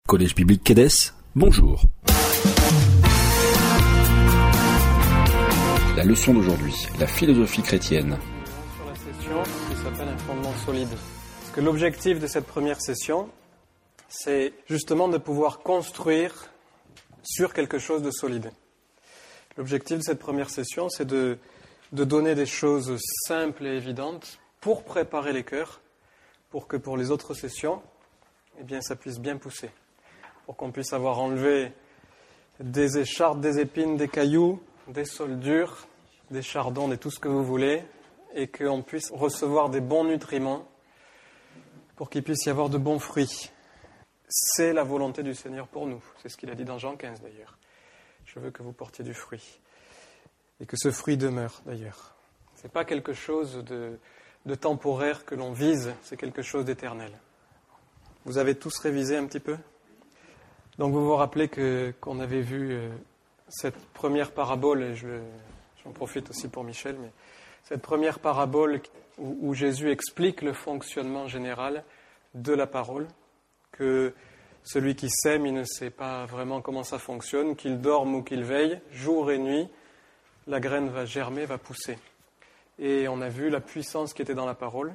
Collège biblique Quédès, bonjour. La leçon d'aujourd'hui, la philosophie chrétienne. Sur la session qui s'appelle un fondement solide. Parce que l'objectif de cette première session, c'est justement de pouvoir construire sur quelque chose de solide. L'objectif de cette première session, c'est de donner des choses simples et évidentes pour préparer les cœurs, pour que pour les autres sessions, eh bien, ça puisse bien pousser. Pour qu'on puisse avoir enlevé des écharpes, des épines, des cailloux, des sols durs, des chardons, et tout ce que vous voulez, et qu'on puisse recevoir des bons nutriments pour qu'il puisse y avoir de bons fruits. C'est la volonté du Seigneur pour nous. C'est ce qu'il a dit dans Jean 15 d'ailleurs. Je veux que vous portiez du fruit. Et que ce fruit demeure d'ailleurs. Ce n'est pas quelque chose de temporaire que l'on vise, c'est quelque chose d'éternel. Vous avez tous révisé un petit peu ? Donc vous vous rappelez qu'on avait vu cette première parabole, et j'en profite aussi pour Michel, mais cette première parabole où Jésus explique le fonctionnement général de la parole, que celui qui sème, il ne sait pas vraiment comment ça fonctionne, qu'il dorme ou qu'il veille, jour et nuit, la graine va germer, va pousser. Et on a vu la puissance qui était dans la parole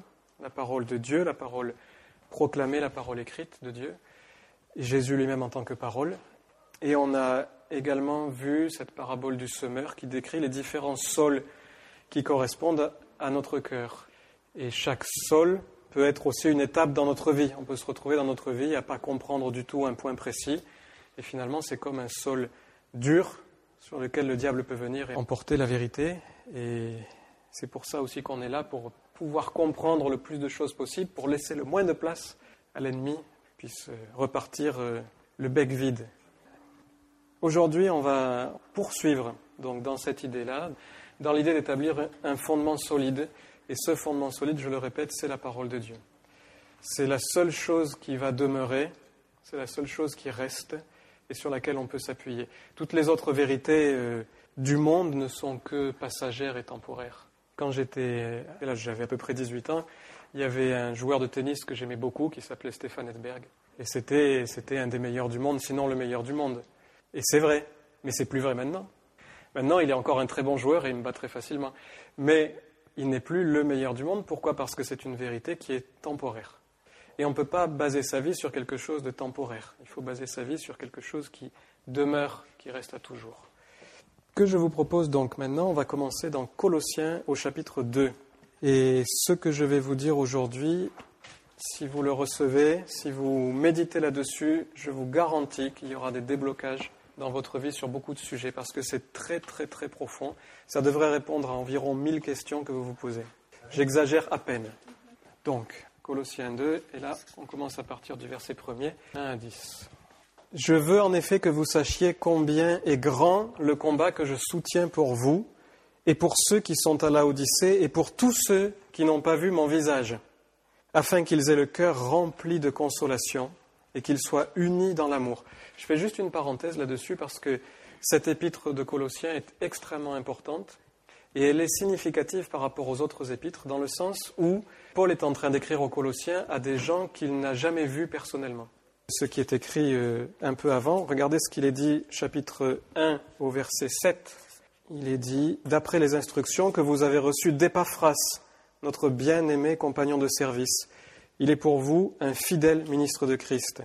de Dieu, la parole proclamée, la parole écrite de Dieu, et Jésus lui-même en tant que parole. Et on a également vu cette parabole du semeur qui décrit les différents sols qui correspondent à notre cœur. Et chaque sol peut être aussi une étape dans notre vie. On peut se retrouver dans notre vie à ne pas comprendre du tout un point précis. Et finalement, c'est comme un sol dur sur lequel le diable peut venir et emporter la vérité. Et c'est pour ça aussi qu'on est là, pour pouvoir comprendre le plus de choses possible, pour laisser le moins de place à l'ennemi, puisse repartir le bec vide. Aujourd'hui, on va poursuivre donc, dans cette idée-là, dans l'idée d'établir un fondement solide. Et ce fondement solide, je le répète, c'est la parole de Dieu. C'est la seule chose qui va demeurer, c'est la seule chose qui reste et sur laquelle on peut s'appuyer. Toutes les autres vérités du monde ne sont que passagères et temporaires. Quand j'avais à peu près 18 ans, il y avait un joueur de tennis que j'aimais beaucoup qui s'appelait Stefan Edberg. Et c'était un des meilleurs du monde, sinon le meilleur du monde. Et c'est vrai, mais c'est plus vrai maintenant. Maintenant, il est encore un très bon joueur et il me bat très facilement. Mais il n'est plus le meilleur du monde. Pourquoi ? Parce que c'est une vérité qui est temporaire. Et on ne peut pas baser sa vie sur quelque chose de temporaire. Il faut baser sa vie sur quelque chose qui demeure, qui reste à toujours. Que je vous propose donc maintenant, on va commencer dans Colossiens au chapitre 2. Et ce que je vais vous dire aujourd'hui, si vous le recevez, si vous méditez là-dessus, je vous garantis qu'il y aura des déblocages dans votre vie sur beaucoup de sujets, parce que c'est très très très profond. Ça devrait répondre à environ 1000 questions que vous vous posez. J'exagère à peine. Donc, Colossiens 2, et là, on commence à partir du verset 1er, 1 à 10. « Je veux en effet que vous sachiez combien est grand le combat que je soutiens pour vous, et pour ceux qui sont à Laodicée, et pour tous ceux qui n'ont pas vu mon visage, afin qu'ils aient le cœur rempli de consolation, et qu'ils soient unis dans l'amour. » Je fais juste une parenthèse là-dessus, parce que cette épître de Colossiens est extrêmement importante, et elle est significative par rapport aux autres épîtres, dans le sens où Paul est en train d'écrire aux Colossiens à des gens qu'il n'a jamais vus personnellement. Ce qui est écrit un peu avant, regardez ce qu'il est dit, chapitre 1 au verset 7. Il est dit, d'après les instructions que vous avez reçues d'Épaphras, notre bien-aimé compagnon de service. Il est pour vous un fidèle ministre de Christ.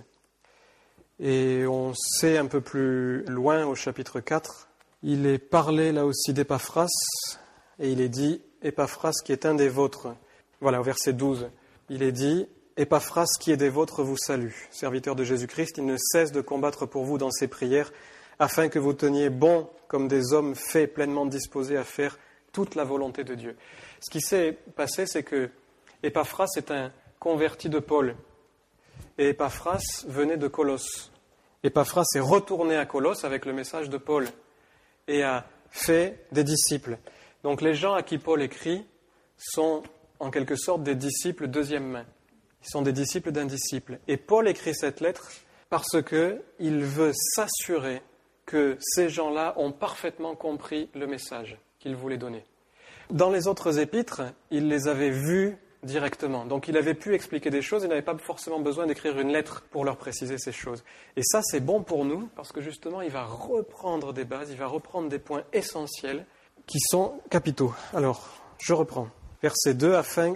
Et on sait un peu plus loin, au chapitre 4, il est parlé là aussi d'Épaphras, et il est dit, Épaphras qui est un des vôtres. Voilà, au verset 12, il est dit, Épaphras qui est des vôtres vous salue. Serviteur de Jésus-Christ, il ne cesse de combattre pour vous dans ses prières, afin que vous teniez bon comme des hommes faits, pleinement disposés à faire toute la volonté de Dieu. Ce qui s'est passé, c'est que Épaphras est un converti de Paul. Et Épaphras venait de Colosse. Épaphras est retourné à Colosse avec le message de Paul et a fait des disciples. Donc les gens à qui Paul écrit sont en quelque sorte des disciples deuxième main. Ils sont des disciples d'un disciple. Et Paul écrit cette lettre parce qu'il veut s'assurer que ces gens-là ont parfaitement compris le message qu'il voulait donner. Dans les autres épîtres, il les avait vus directement. Donc il avait pu expliquer des choses, il n'avait pas forcément besoin d'écrire une lettre pour leur préciser ces choses. Et ça, c'est bon pour nous, parce que justement, il va reprendre des bases, il va reprendre des points essentiels qui sont capitaux. Alors, je reprends. Verset 2, afin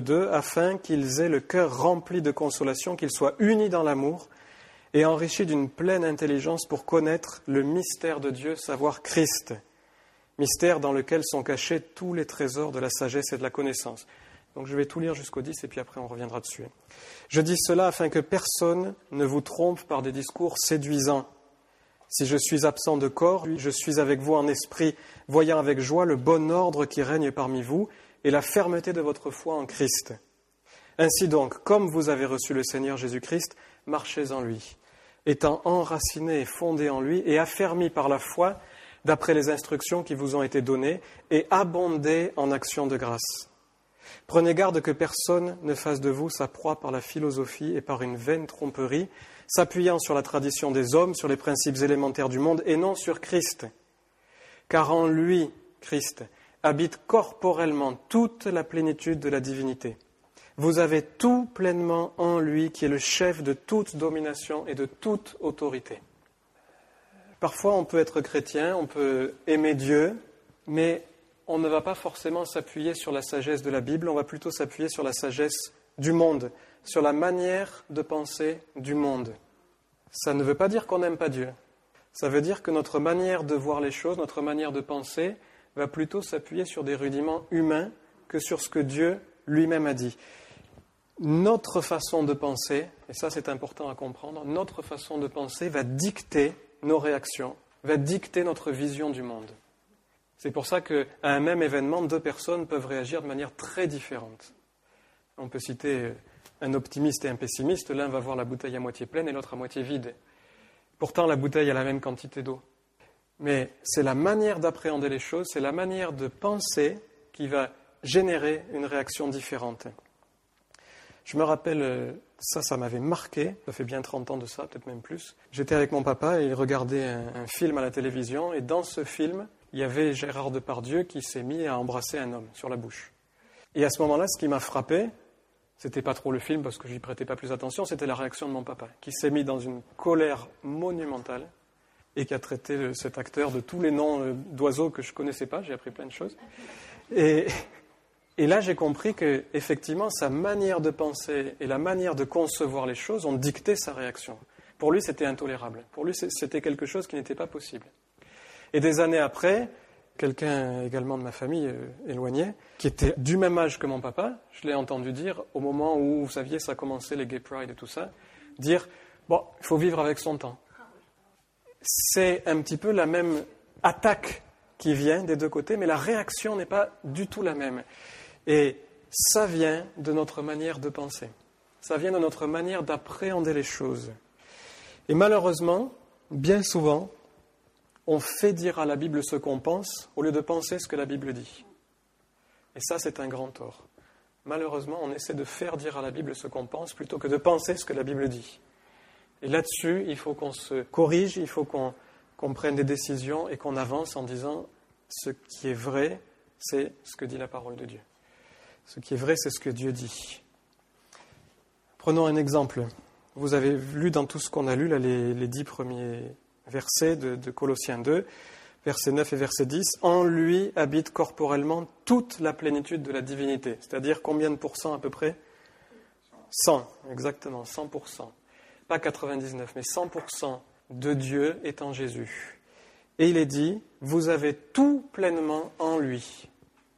qu'ils aient le cœur rempli de consolation, qu'ils soient unis dans l'amour et enrichis d'une pleine intelligence pour connaître le mystère de Dieu, savoir Christ. Mystère dans lequel sont cachés tous les trésors de la sagesse et de la connaissance. Donc je vais tout lire jusqu'au 10 et puis après on reviendra dessus. Je dis cela afin que personne ne vous trompe par des discours séduisants. Si je suis absent de corps, je suis avec vous en esprit, voyant avec joie le bon ordre qui règne parmi vous et la fermeté de votre foi en Christ. Ainsi donc, comme vous avez reçu le Seigneur Jésus-Christ, marchez en lui, étant enracinés et fondés en lui et affermis par la foi d'après les instructions qui vous ont été données et abondez en actions de grâce. Prenez garde que personne ne fasse de vous sa proie par la philosophie et par une vaine tromperie, s'appuyant sur la tradition des hommes, sur les principes élémentaires du monde et non sur Christ. Car en lui, Christ, habite corporellement toute la plénitude de la divinité. Vous avez tout pleinement en lui qui est le chef de toute domination et de toute autorité. Parfois, on peut être chrétien, on peut aimer Dieu, mais on ne va pas forcément s'appuyer sur la sagesse de la Bible, on va plutôt s'appuyer sur la sagesse du monde, sur la manière de penser du monde. Ça ne veut pas dire qu'on n'aime pas Dieu. Ça veut dire que notre manière de voir les choses, notre manière de penser, va plutôt s'appuyer sur des rudiments humains que sur ce que Dieu lui-même a dit. Notre façon de penser, et ça c'est important à comprendre, notre façon de penser va dicter nos réactions, va dicter notre vision du monde. C'est pour ça qu'à un même événement, deux personnes peuvent réagir de manière très différente. On peut citer un optimiste et un pessimiste, l'un va voir la bouteille à moitié pleine et l'autre à moitié vide. Pourtant, la bouteille a la même quantité d'eau. Mais c'est la manière d'appréhender les choses, c'est la manière de penser qui va générer une réaction différente. Je me rappelle, ça m'avait marqué, ça fait bien 30 ans de ça, peut-être même plus. J'étais avec mon papa et il regardait un film à la télévision et dans ce film, il y avait Gérard Depardieu qui s'est mis à embrasser un homme sur la bouche. Et à ce moment-là, ce qui m'a frappé, c'était pas trop le film parce que j'y prêtais pas plus attention, c'était la réaction de mon papa, qui s'est mis dans une colère monumentale et qui a traité cet acteur de tous les noms d'oiseaux que je connaissais pas, j'ai appris plein de choses. Et là, j'ai compris qu'effectivement, sa manière de penser et la manière de concevoir les choses ont dicté sa réaction. Pour lui, c'était intolérable. Pour lui, c'était quelque chose qui n'était pas possible. Et des années après, quelqu'un également de ma famille éloigné, qui était du même âge que mon papa, je l'ai entendu dire, au moment où, vous saviez, ça commençait les gay pride et tout ça, dire « bon, il faut vivre avec son temps ». C'est un petit peu la même attaque qui vient des deux côtés, mais la réaction n'est pas du tout la même. Et ça vient de notre manière de penser. Ça vient de notre manière d'appréhender les choses. Et malheureusement, bien souvent, on fait dire à la Bible ce qu'on pense au lieu de penser ce que la Bible dit. Et ça, c'est un grand tort. Malheureusement, on essaie de faire dire à la Bible ce qu'on pense plutôt que de penser ce que la Bible dit. Et là-dessus, il faut qu'on se corrige, il faut qu'on prenne des décisions et qu'on avance en disant ce qui est vrai, c'est ce que dit la parole de Dieu. Ce qui est vrai, c'est ce que Dieu dit. Prenons un exemple. Vous avez lu dans tout ce qu'on a lu, là, les 10 premiers versets de Colossiens 2, versets 9 et verset 10. « En lui habite corporellement toute la plénitude de la divinité. » C'est-à-dire combien de pourcents à peu près ? 100, exactement, 100%. Pas 99, mais 100% de Dieu est en Jésus. Et il est dit, vous avez tout pleinement en lui,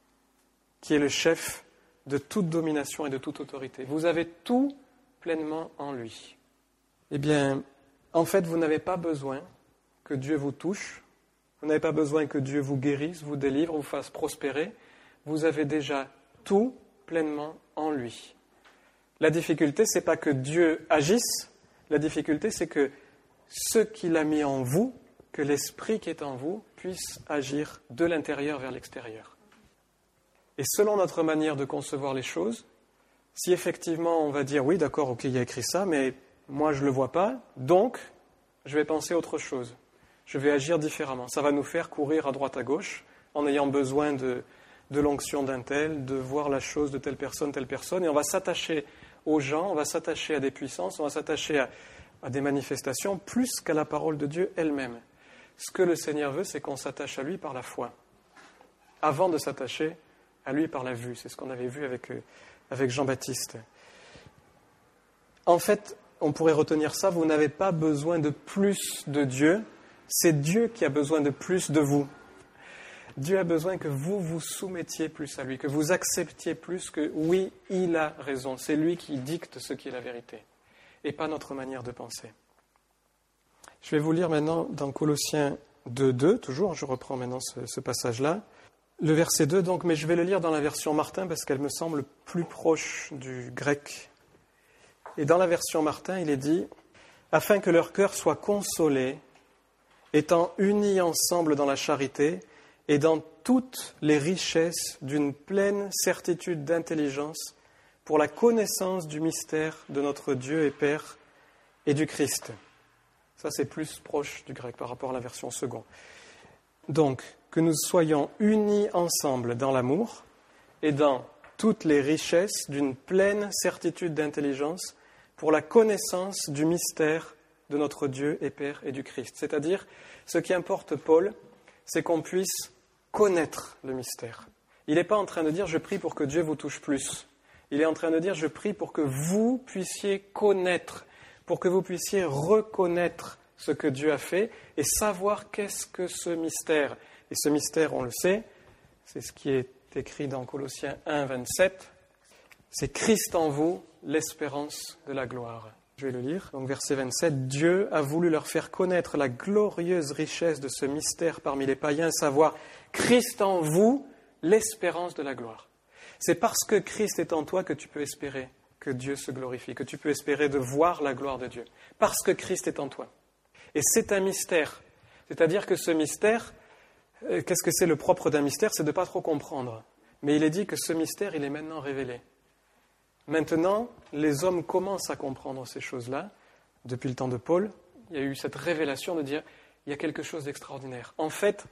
qui est le chef de toute domination et de toute autorité. Vous avez tout pleinement en lui. Eh bien, en fait, vous n'avez pas besoin que Dieu vous touche, vous n'avez pas besoin que Dieu vous guérisse, vous délivre, vous fasse prospérer. Vous avez déjà tout pleinement en lui. La difficulté, c'est pas que Dieu agisse, la difficulté, c'est que ce qu'il a mis en vous, que l'esprit qui est en vous, puisse agir de l'intérieur vers l'extérieur. Et selon notre manière de concevoir les choses, si effectivement on va dire, oui, d'accord, ok, il y a écrit ça, mais moi je ne le vois pas, donc je vais penser autre chose. Je vais agir différemment. Ça va nous faire courir à droite à gauche en ayant besoin de l'onction d'un tel, de voir la chose de telle personne, et on va s'attacher aux gens, on va s'attacher à des puissances, on va s'attacher à des manifestations, plus qu'à la parole de Dieu elle-même. Ce que le Seigneur veut, c'est qu'on s'attache à lui par la foi, avant de s'attacher à lui par la vue. C'est ce qu'on avait vu avec Jean-Baptiste. En fait, on pourrait retenir ça, vous n'avez pas besoin de plus de Dieu, c'est Dieu qui a besoin de plus de vous. Dieu a besoin que vous vous soumettiez plus à lui, que vous acceptiez plus que oui, il a raison, c'est lui qui dicte ce qui est la vérité, et pas notre manière de penser. Je vais vous lire maintenant dans Colossiens 2.2, toujours, je reprends maintenant ce passage-là. Le verset 2, donc, mais je vais le lire dans la version Martin parce qu'elle me semble plus proche du grec. Et dans la version Martin, il est dit « Afin que leur cœur soit consolé, étant unis ensemble dans la charité et dans toutes les richesses d'une pleine certitude d'intelligence pour la connaissance du mystère de notre Dieu et Père et du Christ. » Ça, c'est plus proche du grec par rapport à la version seconde. Donc, que nous soyons unis ensemble dans l'amour et dans toutes les richesses d'une pleine certitude d'intelligence pour la connaissance du mystère de notre Dieu et Père et du Christ. C'est-à-dire, ce qui importe Paul, c'est qu'on puisse connaître le mystère. Il n'est pas en train de dire « je prie pour que Dieu vous touche plus ». Il est en train de dire « je prie pour que vous puissiez connaître ». Pour que vous puissiez reconnaître ce que Dieu a fait et savoir qu'est-ce que ce mystère. Et ce mystère, on le sait, c'est ce qui est écrit dans Colossiens 1, 27. C'est Christ en vous, l'espérance de la gloire. Je vais le lire. Donc verset 27. Dieu a voulu leur faire connaître la glorieuse richesse de ce mystère parmi les païens, à savoir Christ en vous, l'espérance de la gloire. C'est parce que Christ est en toi que tu peux espérer que Dieu se glorifie, que tu peux espérer de voir la gloire de Dieu, parce que Christ est en toi. Et c'est un mystère. C'est-à-dire que ce mystère, qu'est-ce que c'est le propre d'un mystère ? C'est de ne pas trop comprendre. Mais il est dit que ce mystère, il est maintenant révélé. Maintenant, les hommes commencent à comprendre ces choses-là. Depuis le temps de Paul, il y a eu cette révélation de dire, il y a quelque chose d'extraordinaire. En fait,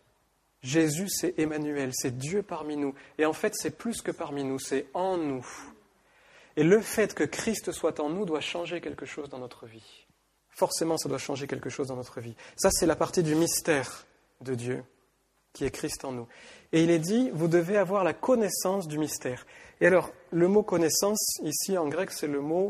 Jésus, c'est Emmanuel, c'est Dieu parmi nous. Et en fait, c'est plus que parmi nous, c'est en nous. Et le fait que Christ soit en nous doit changer quelque chose dans notre vie. Forcément, ça doit changer quelque chose dans notre vie. Ça, c'est la partie du mystère de Dieu, qui est Christ en nous. Et il est dit, vous devez avoir la connaissance du mystère. Et alors, le mot connaissance, ici en grec, c'est le mot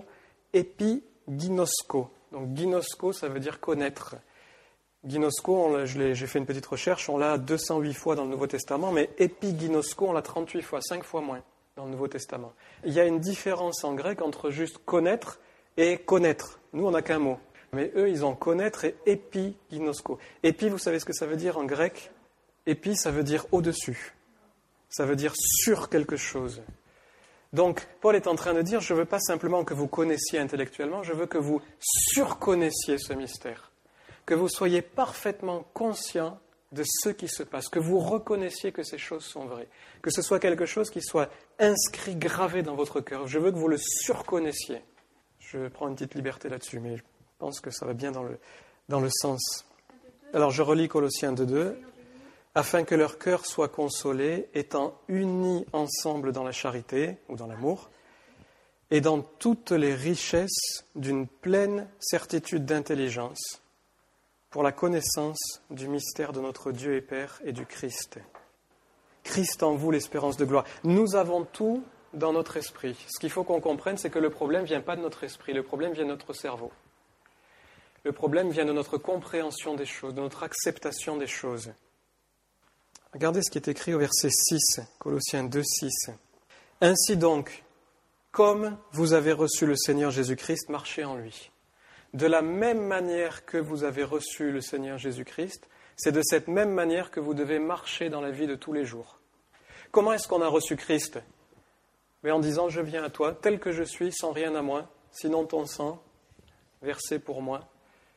épiginosko. Donc, ginosko, ça veut dire connaître. Ginosko, j'ai fait une petite recherche, on l'a 208 fois dans le Nouveau Testament, mais épiginosko, on l'a 38 fois, 5 fois moins dans le Nouveau Testament. Il y a une différence en grec entre juste connaître et connaître. Nous, on n'a qu'un mot. Mais eux, ils ont connaître et épiginosko. Épi, vous savez ce que ça veut dire en grec ? Épi, ça veut dire au-dessus. Ça veut dire sur quelque chose. Donc, Paul est en train de dire, je ne veux pas simplement que vous connaissiez intellectuellement, je veux que vous surconnaissiez ce mystère. Que vous soyez parfaitement conscient de ce qui se passe, que vous reconnaissiez que ces choses sont vraies, que ce soit quelque chose qui soit inscrit, gravé dans votre cœur. Je veux que vous le surconnaissiez. Je prends une petite liberté là-dessus, mais je pense que ça va bien dans le sens. Alors je relis Colossiens 2.2. Afin que leur cœur soit consolé, étant unis ensemble dans la charité ou dans l'amour, et dans toutes les richesses d'une pleine certitude d'intelligence, pour la connaissance du mystère de notre Dieu et Père et du Christ. Christ en vous, l'espérance de gloire. Nous avons tout dans notre esprit. Ce qu'il faut qu'on comprenne, c'est que le problème ne vient pas de notre esprit, le problème vient de notre cerveau. Le problème vient de notre compréhension des choses, de notre acceptation des choses. Regardez ce qui est écrit au verset 6, Colossiens 2, 6. Ainsi donc, comme vous avez reçu le Seigneur Jésus-Christ, marchez en lui. De la même manière que vous avez reçu le Seigneur Jésus-Christ, c'est de cette même manière que vous devez marcher dans la vie de tous les jours. Comment est-ce qu'on a reçu Christ ? Mais en disant, je viens à toi, tel que je suis, sans rien à moi, sinon ton sang, versé pour moi.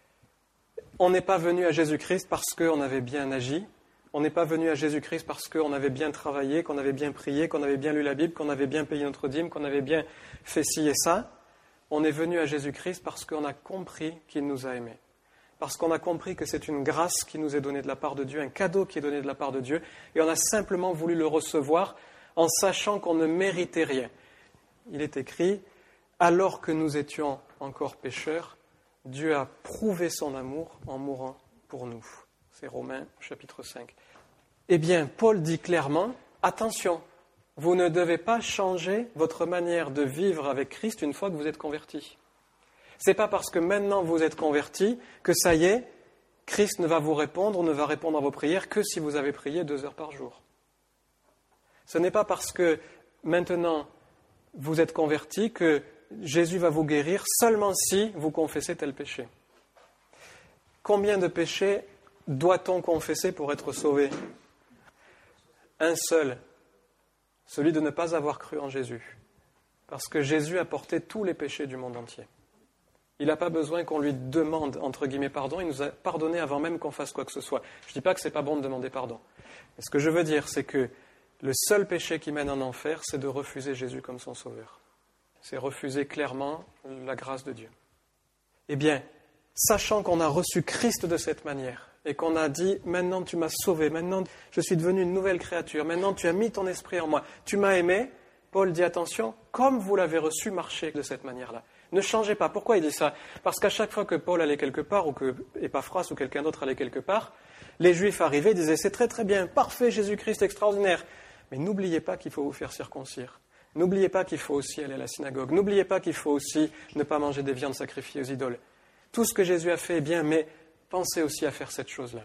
On n'est pas venu à Jésus-Christ parce qu'on avait bien agi. On n'est pas venu à Jésus-Christ parce qu'on avait bien travaillé, qu'on avait bien prié, qu'on avait bien lu la Bible, qu'on avait bien payé notre dîme, qu'on avait bien fait ci et ça. On est venu à Jésus-Christ parce qu'on a compris qu'il nous a aimés. parce qu'on a compris que c'est une grâce qui nous est donnée de la part de Dieu, un cadeau qui est donné de la part de Dieu, et on a simplement voulu le recevoir en sachant qu'on ne méritait rien. Il est écrit, alors que nous étions encore pécheurs, Dieu a prouvé son amour en mourant pour nous. C'est Romains chapitre 5. Eh bien, Paul dit clairement, attention, vous ne devez pas changer votre manière de vivre avec Christ une fois que vous êtes converti. Ce n'est pas parce que maintenant vous êtes converti que ça y est, Christ ne va vous répondre, ne va répondre à vos prières que si vous avez prié 2 heures par jour. Ce n'est pas parce que maintenant vous êtes converti que Jésus va vous guérir seulement si vous confessez tel péché. Combien de péchés doit-on confesser pour être sauvé ? Un seul, celui de ne pas avoir cru en Jésus. Parce que Jésus a porté tous les péchés du monde entier. Il n'a pas besoin qu'on lui demande, entre guillemets, pardon. Il nous a pardonné avant même qu'on fasse quoi que ce soit. Je ne dis pas que ce n'est pas bon de demander pardon. Mais ce que je veux dire, c'est que le seul péché qui mène en enfer, c'est de refuser Jésus comme son sauveur. C'est refuser clairement la grâce de Dieu. Eh bien, sachant qu'on a reçu Christ de cette manière, et qu'on a dit, maintenant tu m'as sauvé, maintenant je suis devenu une nouvelle créature, maintenant tu as mis ton esprit en moi, tu m'as aimé, Paul dit, attention, comme vous l'avez reçu, marchez de cette manière-là. Ne changez pas. Pourquoi il dit ça ? Parce qu'à chaque fois que Paul allait quelque part, ou que Épaphras ou quelqu'un d'autre allait quelque part, les Juifs arrivaient et disaient, c'est très très bien, parfait, Jésus-Christ, extraordinaire. Mais n'oubliez pas qu'il faut vous faire circoncire. N'oubliez pas qu'il faut aussi aller à la synagogue. N'oubliez pas qu'il faut aussi ne pas manger des viandes sacrifiées aux idoles. Tout ce que Jésus a fait est bien, mais pensez aussi à faire cette chose-là.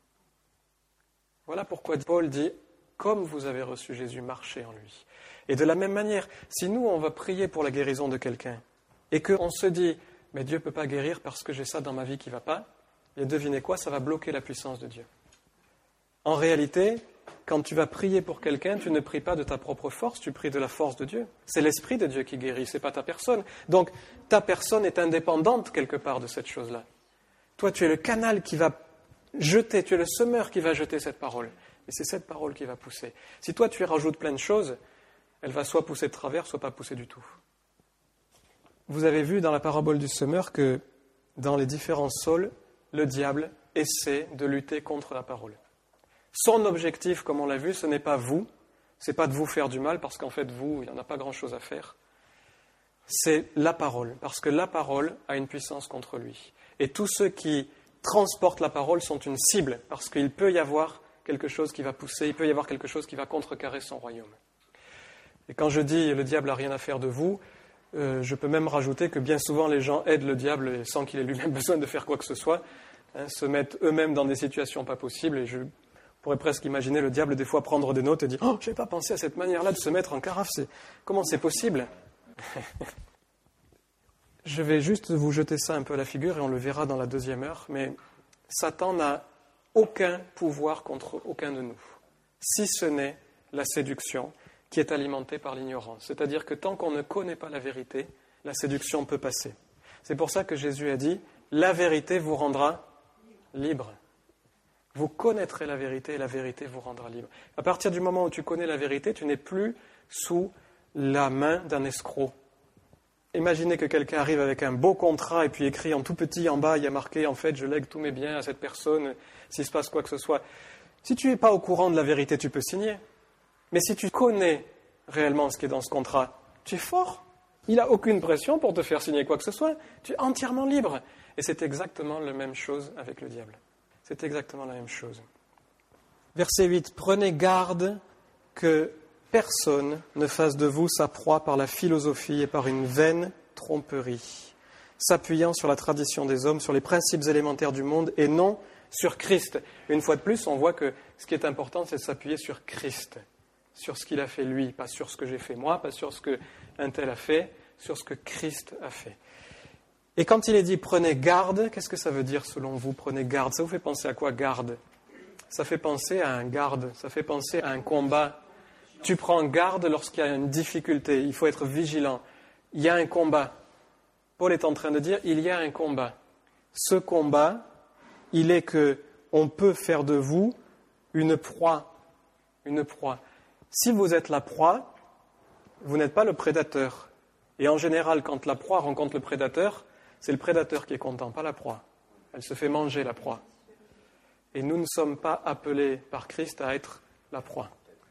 Voilà pourquoi Paul dit, comme vous avez reçu Jésus, marchez en lui. Et de la même manière, si nous, on va prier pour la guérison de quelqu'un, et qu'on se dit, mais Dieu ne peut pas guérir parce que j'ai ça dans ma vie qui ne va pas, et devinez quoi, ça va bloquer la puissance de Dieu. En réalité, quand tu vas prier pour quelqu'un, tu ne pries pas de ta propre force, tu pries de la force de Dieu. C'est l'Esprit de Dieu qui guérit, ce n'est pas ta personne. Donc, ta personne est indépendante quelque part de cette chose-là. Toi, tu es le canal qui va jeter, tu es le semeur qui va jeter cette parole. Et c'est cette parole qui va pousser. Si toi, tu y rajoutes plein de choses, elle va soit pousser de travers, soit pas pousser du tout. Vous avez vu dans la parabole du semeur que dans les différents sols, le diable essaie de lutter contre la parole. Son objectif, comme on l'a vu, ce n'est pas vous, ce n'est pas de vous faire du mal, parce qu'en fait, vous, il n'y en a pas grand-chose à faire. C'est la parole, parce que la parole a une puissance contre lui. Et tous ceux qui transportent la parole sont une cible, parce qu'il peut y avoir quelque chose qui va pousser, il peut y avoir quelque chose qui va contrecarrer son royaume. Et quand je dis « le diable n'a rien à faire de vous », je peux même rajouter que bien souvent les gens aident le diable sans qu'il ait lui-même besoin de faire quoi que ce soit, se mettent eux-mêmes dans des situations pas possibles. Et je pourrais presque imaginer le diable des fois prendre des notes et dire « Oh, je n'avais pas pensé à cette manière-là de se mettre en carafe, comment c'est possible ?» Je vais juste vous jeter ça un peu à la figure et on le verra dans la 2e heure, mais Satan n'a aucun pouvoir contre aucun de nous, si ce n'est la séduction qui est alimentée par l'ignorance. C'est-à-dire que tant qu'on ne connaît pas la vérité, la séduction peut passer. C'est pour ça que Jésus a dit « La vérité vous rendra libre ». Vous connaîtrez la vérité et la vérité vous rendra libre. À partir du moment où tu connais la vérité, tu n'es plus sous la main d'un escroc. Imaginez que quelqu'un arrive avec un beau contrat et puis écrit en tout petit en bas, il y a marqué « En fait, je lègue tous mes biens à cette personne, s'il se passe quoi que ce soit ». Si tu n'es pas au courant de la vérité, tu peux signer. Mais si tu connais réellement ce qui est dans ce contrat, tu es fort. Il n'a aucune pression pour te faire signer quoi que ce soit. Tu es entièrement libre. Et c'est exactement la même chose avec le diable. C'est exactement la même chose. Verset 8. Prenez garde que personne ne fasse de vous sa proie par la philosophie et par une vaine tromperie, s'appuyant sur la tradition des hommes, sur les principes élémentaires du monde et non sur Christ. Une fois de plus, on voit que ce qui est important, c'est de s'appuyer sur Christ, sur ce qu'il a fait lui, pas sur ce que j'ai fait moi, pas sur ce qu'un tel a fait, sur ce que Christ a fait. Et quand il est dit « prenez garde », qu'est-ce que ça veut dire selon vous, prenez garde ? Ça vous fait penser à quoi, garde ? Ça fait penser à un garde, ça fait penser à un combat. Tu prends garde lorsqu'il y a une difficulté, il faut être vigilant. Il y a un combat. Paul est en train de dire, il y a un combat. Ce combat, il est qu'on peut faire de vous une proie. Une proie. Si vous êtes la proie, vous n'êtes pas le prédateur. Et en général, quand la proie rencontre le prédateur, c'est le prédateur qui est content, pas la proie. Elle se fait manger, la proie. Et nous ne sommes pas appelés par Christ à être la proie.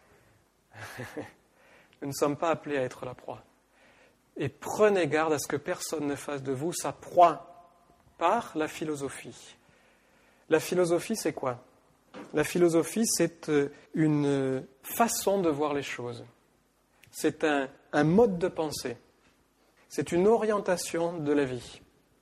Nous ne sommes pas appelés à être la proie. Et prenez garde à ce que personne ne fasse de vous sa proie par la philosophie. La philosophie, c'est quoi ? La philosophie, c'est une façon de voir les choses. C'est un mode de pensée. C'est une orientation de la vie.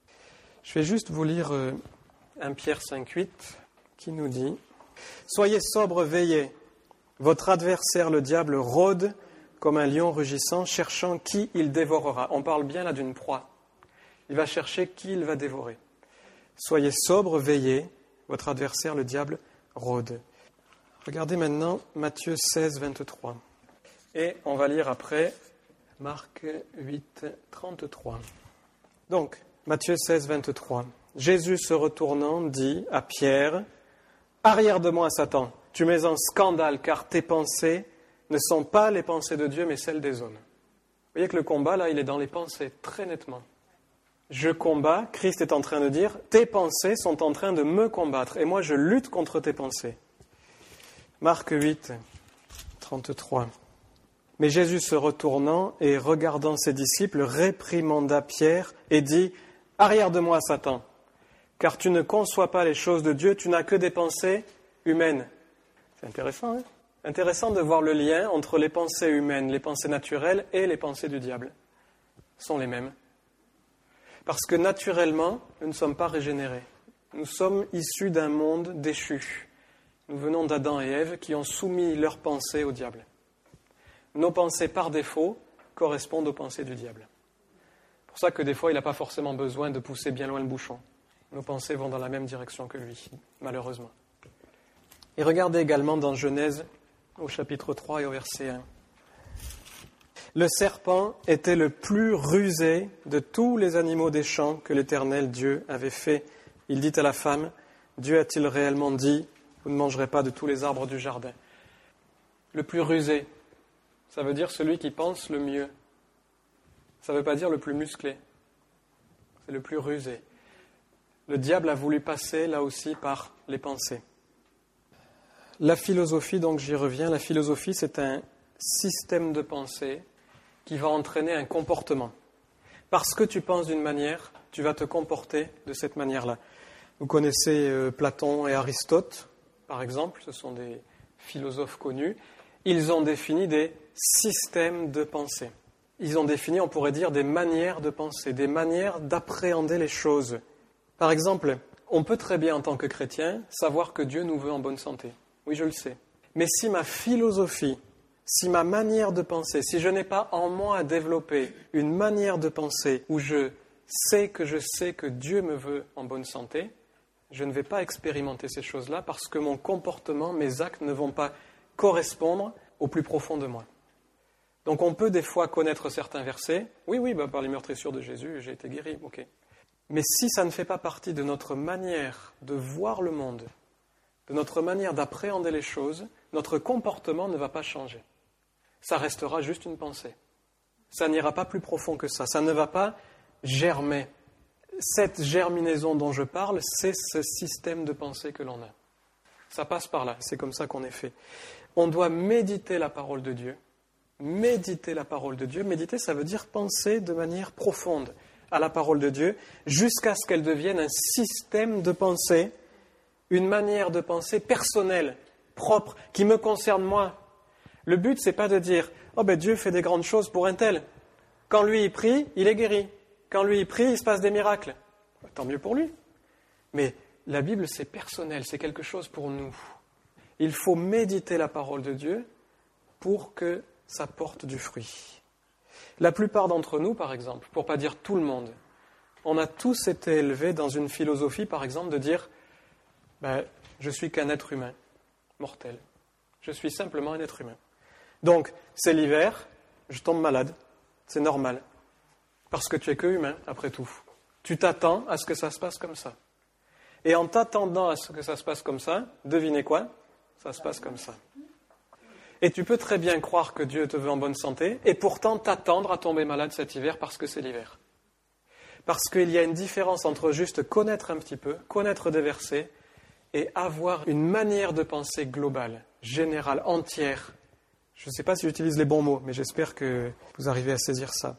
Je vais juste vous lire 1 Pierre 5,8 qui nous dit « Soyez sobres, veillez. Votre adversaire, le diable, rôde comme un lion rugissant, cherchant qui il dévorera. » On parle bien là d'une proie. Il va chercher qui il va dévorer. « Soyez sobres, veillez. Votre adversaire, le diable, rôde. » Regardez maintenant Matthieu 16, 23. Et on va lire après Marc 8, 33. Donc, Matthieu 16, 23. Jésus se retournant dit à Pierre, « Arrière de moi, Satan, tu mets en scandale, car tes pensées ne sont pas les pensées de Dieu, mais celles des hommes. » Vous voyez que le combat, là, il est dans les pensées, très nettement. Je combats, Christ est en train de dire, tes pensées sont en train de me combattre, et moi je lutte contre tes pensées. Marc 8, 33. Mais Jésus se retournant et regardant ses disciples, réprimanda Pierre et dit, « Arrière de moi, Satan, car tu ne conçois pas les choses de Dieu, tu n'as que des pensées humaines. » C'est intéressant, hein ? Intéressant de voir le lien entre les pensées humaines, les pensées naturelles et les pensées du diable. Ce sont les mêmes. Parce que naturellement, nous ne sommes pas régénérés. Nous sommes issus d'un monde déchu. Nous venons d'Adam et Ève qui ont soumis leurs pensées au diable. Nos pensées, par défaut, correspondent aux pensées du diable. C'est pour ça que des fois, il n'a pas forcément besoin de pousser bien loin le bouchon. Nos pensées vont dans la même direction que lui, malheureusement. Et regardez également dans Genèse, au chapitre 3 et au verset 1. Le serpent était le plus rusé de tous les animaux des champs que l'Éternel Dieu avait fait. Il dit à la femme, « Dieu a-t-il réellement dit, vous ne mangerez pas de tous les arbres du jardin ?» Le plus rusé, ça veut dire celui qui pense le mieux. Ça ne veut pas dire le plus musclé. C'est le plus rusé. Le diable a voulu passer là aussi par les pensées. La philosophie, donc j'y reviens, la philosophie c'est un système de pensée qui va entraîner un comportement. Parce que tu penses d'une manière, tu vas te comporter de cette manière-là. Vous connaissez Platon et Aristote, par exemple, ce sont des philosophes connus. Ils ont défini des systèmes de pensée. Ils ont défini, on pourrait dire, des manières de penser, des manières d'appréhender les choses. Par exemple, on peut très bien, en tant que chrétien, savoir que Dieu nous veut en bonne santé. Oui, je le sais. Mais si ma philosophie, si ma manière de penser, si je n'ai pas en moi à développer une manière de penser où je sais que Dieu me veut en bonne santé, je ne vais pas expérimenter ces choses-là parce que mon comportement, mes actes ne vont pas correspondre au plus profond de moi. Donc on peut des fois connaître certains versets. Oui, par les meurtrissures de Jésus, j'ai été guéri, ok. Mais si ça ne fait pas partie de notre manière de voir le monde, de notre manière d'appréhender les choses, notre comportement ne va pas changer. Ça restera juste une pensée. Ça n'ira pas plus profond que ça. Ça ne va pas germer. Cette germinaison dont je parle, c'est ce système de pensée que l'on a. Ça passe par là. C'est comme ça qu'on est fait. On doit méditer la parole de Dieu. Méditer la parole de Dieu. Méditer, ça veut dire penser de manière profonde à la parole de Dieu, jusqu'à ce qu'elle devienne un système de pensée, une manière de penser personnelle, propre, qui me concerne moi. Le but, c'est pas de dire « Oh Dieu fait des grandes choses pour un tel. Quand lui il prie, il est guéri. Quand lui il prie, il se passe des miracles. » Tant mieux pour lui. Mais la Bible, c'est personnel, c'est quelque chose pour nous. Il faut méditer la parole de Dieu pour que ça porte du fruit. La plupart d'entre nous, par exemple, pour ne pas dire tout le monde, on a tous été élevés dans une philosophie, par exemple, de dire je suis qu'un être humain, mortel. Je suis simplement un être humain. Donc, c'est l'hiver, je tombe malade, c'est normal. Parce que tu es que humain, après tout. Tu t'attends à ce que ça se passe comme ça. Et en t'attendant à ce que ça se passe comme ça, devinez quoi ? Ça se passe comme ça. Et tu peux très bien croire que Dieu te veut en bonne santé, et pourtant t'attendre à tomber malade cet hiver parce que c'est l'hiver. Parce qu'il y a une différence entre juste connaître un petit peu, connaître des versets, et avoir une manière de penser globale, générale, entière. Je ne sais pas si j'utilise les bons mots, mais j'espère que vous arrivez à saisir ça.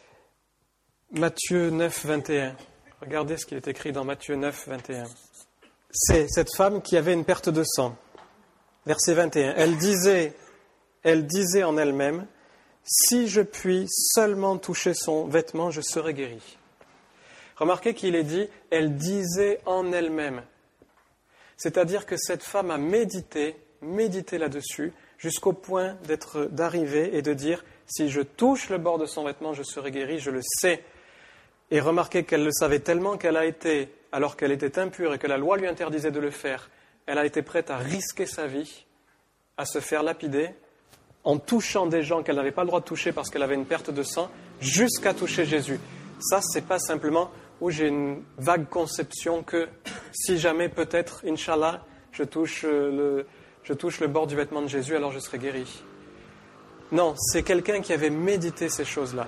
Matthieu 9, 21. Regardez ce qu'il est écrit dans Matthieu 9, 21. C'est cette femme qui avait une perte de sang. Verset 21. Elle disait en elle-même, « Si je puis seulement toucher son vêtement, je serai guérie. » Remarquez qu'il est dit, elle disait en elle-même. C'est-à-dire que cette femme a médité là-dessus, jusqu'au point d'arriver et de dire, si je touche le bord de son vêtement, je serai guérie, je le sais. Et remarquez qu'elle le savait tellement qu'elle a été, alors qu'elle était impure et que la loi lui interdisait de le faire, elle a été prête à risquer sa vie, à se faire lapider, en touchant des gens qu'elle n'avait pas le droit de toucher parce qu'elle avait une perte de sang, jusqu'à toucher Jésus. Ça, c'est pas simplement où j'ai une vague conception que si jamais peut-être, Inch'Allah, je touche le bord du vêtement de Jésus, alors je serai guéri. Non, c'est quelqu'un qui avait médité ces choses-là.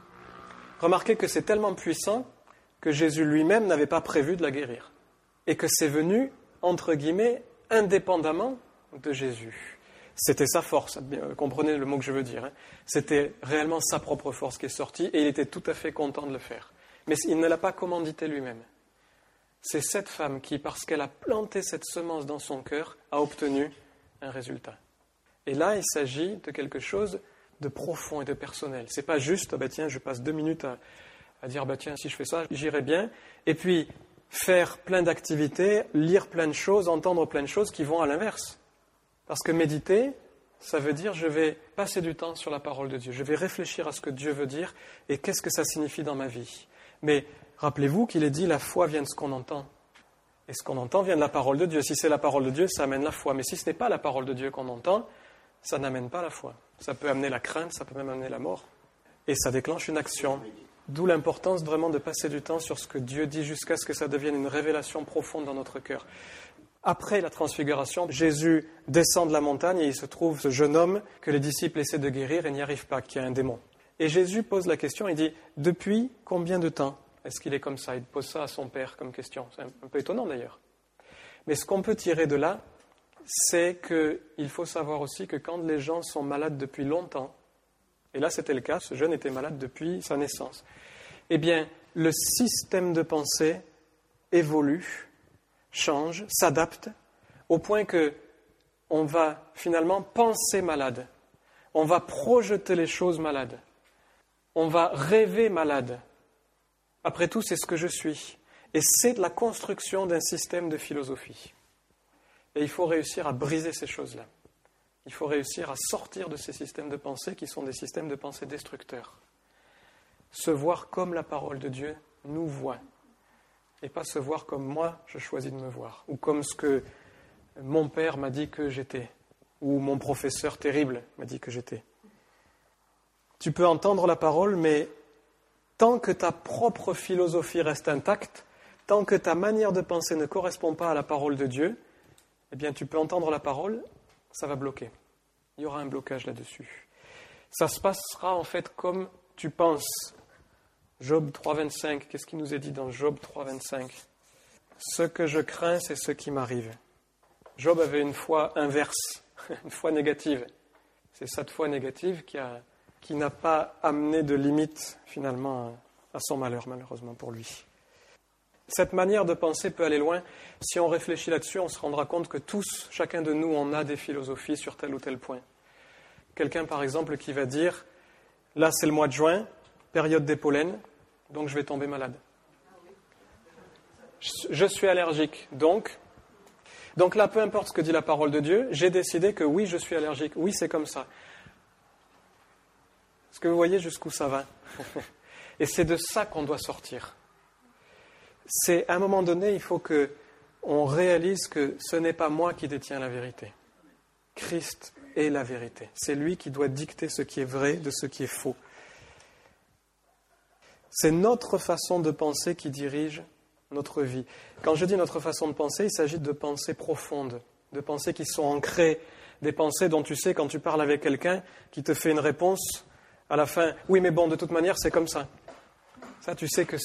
Remarquez que c'est tellement puissant que Jésus lui-même n'avait pas prévu de la guérir. Et que c'est venu, entre guillemets, indépendamment de Jésus. C'était sa force, comprenez le mot que je veux dire. C'était réellement sa propre force qui est sortie et il était tout à fait content de le faire. Mais il ne l'a pas commandité lui-même. C'est cette femme qui, parce qu'elle a planté cette semence dans son cœur, a obtenu un résultat. Et là, il s'agit de quelque chose de profond et de personnel. C'est pas juste, tiens, je passe 2 minutes à dire, tiens, si je fais ça, j'irai bien. Et puis, faire plein d'activités, lire plein de choses, entendre plein de choses qui vont à l'inverse. Parce que méditer, ça veut dire, je vais passer du temps sur la parole de Dieu. Je vais réfléchir à ce que Dieu veut dire et qu'est-ce que ça signifie dans ma vie. Mais rappelez-vous qu'il est dit, la foi vient de ce qu'on entend. Et ce qu'on entend vient de la parole de Dieu. Si c'est la parole de Dieu, ça amène la foi. Mais si ce n'est pas la parole de Dieu qu'on entend, ça n'amène pas la foi. Ça peut amener la crainte, ça peut même amener la mort. Et ça déclenche une action. D'où l'importance vraiment de passer du temps sur ce que Dieu dit jusqu'à ce que ça devienne une révélation profonde dans notre cœur. Après la transfiguration, Jésus descend de la montagne et il se trouve ce jeune homme que les disciples essaient de guérir et n'y arrivent pas, qui a un démon. Et Jésus pose la question, il dit, depuis combien de temps est-ce qu'il est comme ça? Il pose ça à son père comme question. C'est un peu étonnant d'ailleurs. Mais ce qu'on peut tirer de là, c'est qu'il faut savoir aussi que quand les gens sont malades depuis longtemps, et là c'était le cas, ce jeune était malade depuis sa naissance, eh bien le système de pensée évolue, change, s'adapte, au point qu'on va finalement penser malade, on va projeter les choses malades, on va rêver malade. Après tout, c'est ce que je suis. Et c'est de la construction d'un système de philosophie. Et il faut réussir à briser ces choses-là. Il faut réussir à sortir de ces systèmes de pensée qui sont des systèmes de pensée destructeurs. Se voir comme la parole de Dieu nous voit. Et pas se voir comme moi, je choisis de me voir. Ou comme ce que mon père m'a dit que j'étais. Ou mon professeur terrible m'a dit que j'étais. Tu peux entendre la parole, mais tant que ta propre philosophie reste intacte, tant que ta manière de penser ne correspond pas à la parole de Dieu, eh bien tu peux entendre la parole, ça va bloquer. Il y aura un blocage là-dessus. Ça se passera en fait comme tu penses. Job 3,25, qu'est-ce qui nous est dit dans Job 3,25 ? Ce que je crains, c'est ce qui m'arrive. Job avait une foi inverse, une foi négative. C'est cette foi négative qui n'a pas amené de limite finalement à son malheur, malheureusement pour lui. Cette manière de penser peut aller loin. Si on réfléchit là-dessus, on se rendra compte que tous, chacun de nous, on a des philosophies sur tel ou tel point. Quelqu'un, par exemple, qui va dire, là c'est le mois de juin, période des pollens, donc je vais tomber malade. Je suis allergique, donc là, peu importe ce que dit la parole de Dieu, j'ai décidé que oui, je suis allergique, oui, c'est comme ça. Est-ce que vous voyez jusqu'où ça va? Et c'est de ça qu'on doit sortir. C'est, à un moment donné, il faut qu'on réalise que ce n'est pas moi qui détiens la vérité. Christ est la vérité. C'est lui qui doit dicter ce qui est vrai de ce qui est faux. C'est notre façon de penser qui dirige notre vie. Quand je dis notre façon de penser, il s'agit de pensées profondes, de pensées qui sont ancrées, des pensées dont tu sais quand tu parles avec quelqu'un qui te fait une réponse à la fin, oui mais bon, de toute manière c'est comme ça. Ça tu sais que c'est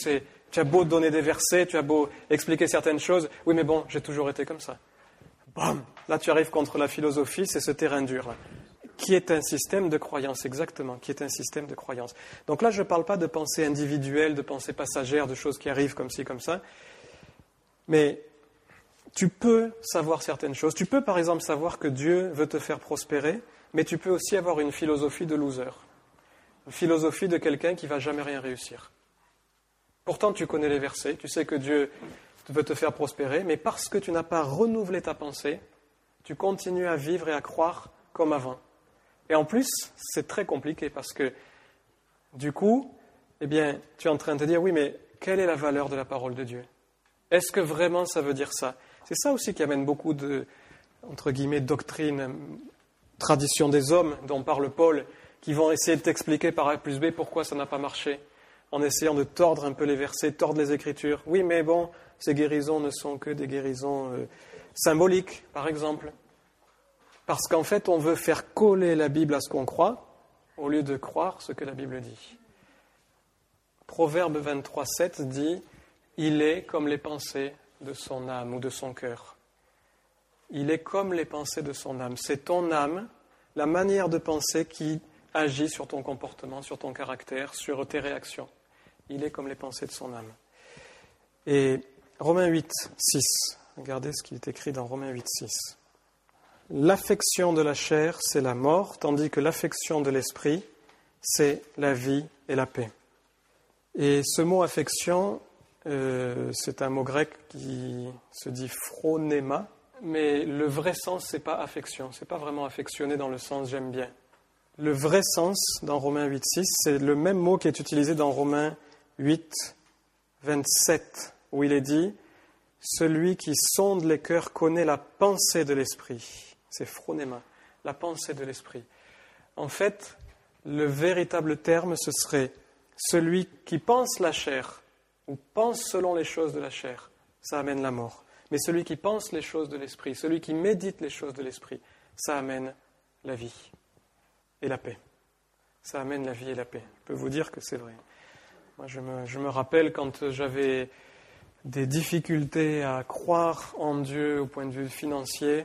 Tu as beau donner des versets, tu as beau expliquer certaines choses. Oui, mais bon, j'ai toujours été comme ça. Bam! Là, tu arrives contre la philosophie, c'est ce terrain dur, là. Qui est un système de croyance, exactement, qui est un système de croyance. Donc là, je ne parle pas de pensée individuelle, de pensée passagère, de choses qui arrivent comme ci, comme ça. Mais tu peux savoir certaines choses. Tu peux, par exemple, savoir que Dieu veut te faire prospérer, mais tu peux aussi avoir une philosophie de loser. Une philosophie de quelqu'un qui ne va jamais rien réussir. Pourtant, tu connais les versets, tu sais que Dieu veut te faire prospérer, mais parce que tu n'as pas renouvelé ta pensée, tu continues à vivre et à croire comme avant. Et en plus, c'est très compliqué parce que, du coup, tu es en train de te dire, oui, mais quelle est la valeur de la parole de Dieu? Est-ce que vraiment ça veut dire ça? C'est ça aussi qui amène beaucoup de, entre guillemets, doctrines, traditions des hommes dont parle Paul, qui vont essayer de t'expliquer par A plus B pourquoi ça n'a pas marché, en essayant de tordre un peu les versets, tordre les Écritures. Oui, mais bon, ces guérisons ne sont que des guérisons symboliques, par exemple. Parce qu'en fait, on veut faire coller la Bible à ce qu'on croit, au lieu de croire ce que la Bible dit. Proverbe 23:7 dit « Il est comme les pensées de son âme ou de son cœur. » Il est comme les pensées de son âme. C'est ton âme, la manière de penser qui agit sur ton comportement, sur ton caractère, sur tes réactions. Il est comme les pensées de son âme. Et Romains 8:6, regardez ce qui est écrit dans Romains 8:6. L'affection de la chair, c'est la mort, tandis que l'affection de l'esprit, c'est la vie et la paix. Et ce mot affection, c'est un mot grec qui se dit phronéma, mais le vrai sens, c'est pas affection. C'est pas vraiment affectionné dans le sens j'aime bien. Le vrai sens dans Romains 8:6, c'est le même mot qui est utilisé dans Romains 8:27, où il est dit « Celui qui sonde les cœurs connaît la pensée de l'esprit ». C'est phronéma, la pensée de l'esprit. En fait, le véritable terme, ce serait celui qui pense la chair, ou pense selon les choses de la chair, ça amène la mort. Mais celui qui pense les choses de l'esprit, celui qui médite les choses de l'esprit, ça amène la vie et la paix. Ça amène la vie et la paix. Je peux vous dire que c'est vrai. Moi, je me rappelle quand j'avais des difficultés à croire en Dieu au point de vue financier,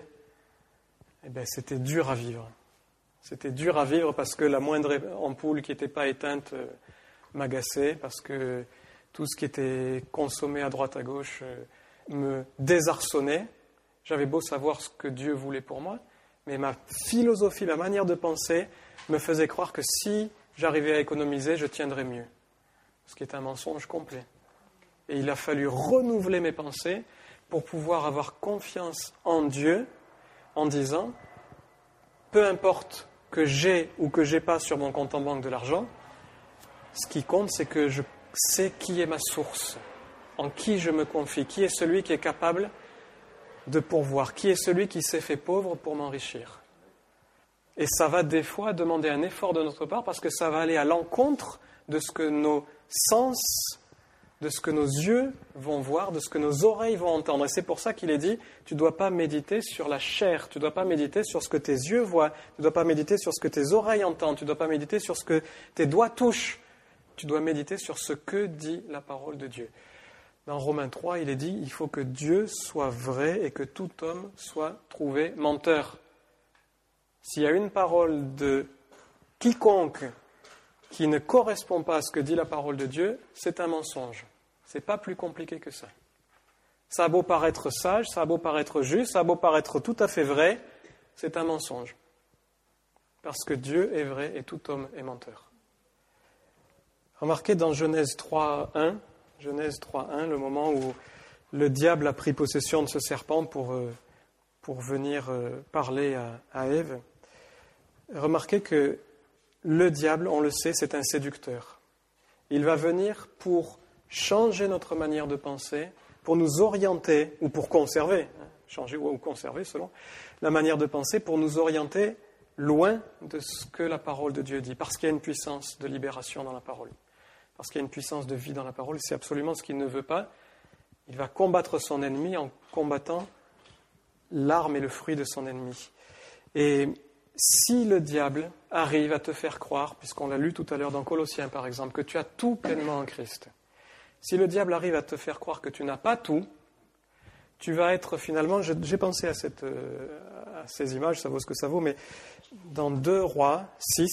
c'était dur à vivre. C'était dur à vivre parce que la moindre ampoule qui n'était pas éteinte m'agaçait, parce que tout ce qui était consommé à droite à gauche me désarçonnait. J'avais beau savoir ce que Dieu voulait pour moi, mais ma philosophie, ma manière de penser me faisait croire que si j'arrivais à économiser, je tiendrais mieux. Ce qui est un mensonge complet. Et il a fallu renouveler mes pensées pour pouvoir avoir confiance en Dieu, en disant, peu importe que j'ai ou que j'ai pas sur mon compte en banque de l'argent, ce qui compte, c'est que je sais qui est ma source, en qui je me confie, qui est celui qui est capable de pourvoir, qui est celui qui s'est fait pauvre pour m'enrichir. Et ça va des fois demander un effort de notre part parce que ça va aller à l'encontre de ce que nos sens, de ce que nos yeux vont voir, de ce que nos oreilles vont entendre. Et c'est pour ça qu'il est dit, tu ne dois pas méditer sur la chair, tu ne dois pas méditer sur ce que tes yeux voient, tu ne dois pas méditer sur ce que tes oreilles entendent, tu ne dois pas méditer sur ce que tes doigts touchent, tu dois méditer sur ce que dit la parole de Dieu. Dans Romains 3, il est dit, il faut que Dieu soit vrai et que tout homme soit trouvé menteur. S'il y a une parole de quiconque qui ne correspond pas à ce que dit la parole de Dieu, c'est un mensonge. Ce n'est pas plus compliqué que ça. Ça a beau paraître sage, ça a beau paraître juste, ça a beau paraître tout à fait vrai, c'est un mensonge. Parce que Dieu est vrai et tout homme est menteur. Remarquez dans Genèse 3:1, le moment où le diable a pris possession de ce serpent pour venir parler à Ève. Remarquez que le diable, on le sait, c'est un séducteur. Il va venir pour changer notre manière de penser, pour nous orienter, ou pour conserver, changer ou conserver selon la manière de penser, pour nous orienter loin de ce que la parole de Dieu dit, parce qu'il y a une puissance de libération dans la parole, parce qu'il y a une puissance de vie dans la parole, c'est absolument ce qu'il ne veut pas. Il va combattre son ennemi en combattant l'arme et le fruit de son ennemi. Et si le diable arrive à te faire croire, puisqu'on l'a lu tout à l'heure dans Colossiens par exemple, que tu as tout pleinement en Christ, Si le diable arrive à te faire croire que tu n'as pas tout, tu vas être finalement, j'ai pensé à ces images, ça vaut ce que ça vaut, mais dans 2 Rois 6,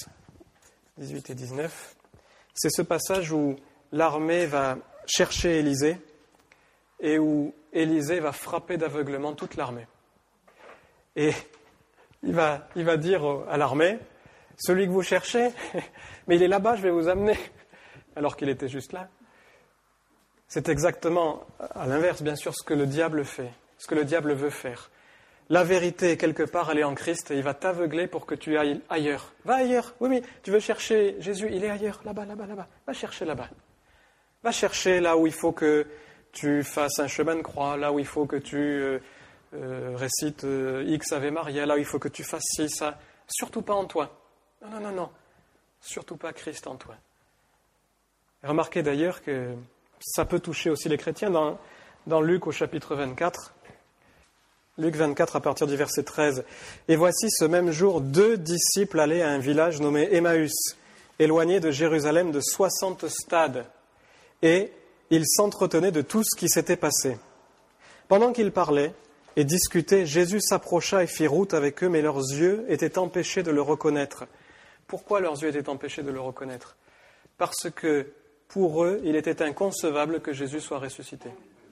18 et 19, c'est ce passage où l'armée va chercher Élisée et où Élisée va frapper d'aveuglement toute l'armée. Et il va dire à l'armée, celui que vous cherchez, mais il est là-bas, je vais vous amener, alors qu'il était juste là. C'est exactement à l'inverse, bien sûr, ce que le diable fait, ce que le diable veut faire. La vérité, quelque part, elle est en Christ et il va t'aveugler pour que tu ailles ailleurs. Va ailleurs. Oui, tu veux chercher Jésus, il est ailleurs, là-bas. Va chercher là-bas. Va chercher là où il faut que tu fasses un chemin de croix, là où il faut que tu récites X Ave Maria, là où il faut que tu fasses ci, ça. Surtout pas en toi. Non. Surtout pas Christ en toi. Remarquez d'ailleurs que ça peut toucher aussi les chrétiens dans Luc au chapitre 24. Luc 24 à partir du verset 13. « Et voici ce même jour, 2 disciples allaient à un village nommé Emmaüs, éloigné de Jérusalem de 60 stades. Et ils s'entretenaient de tout ce qui s'était passé. Pendant qu'ils parlaient et discutaient, Jésus s'approcha et fit route avec eux, mais leurs yeux étaient empêchés de le reconnaître. » Pourquoi leurs yeux étaient empêchés de le reconnaître ? Parce que pour eux, il était inconcevable que Jésus soit ressuscité.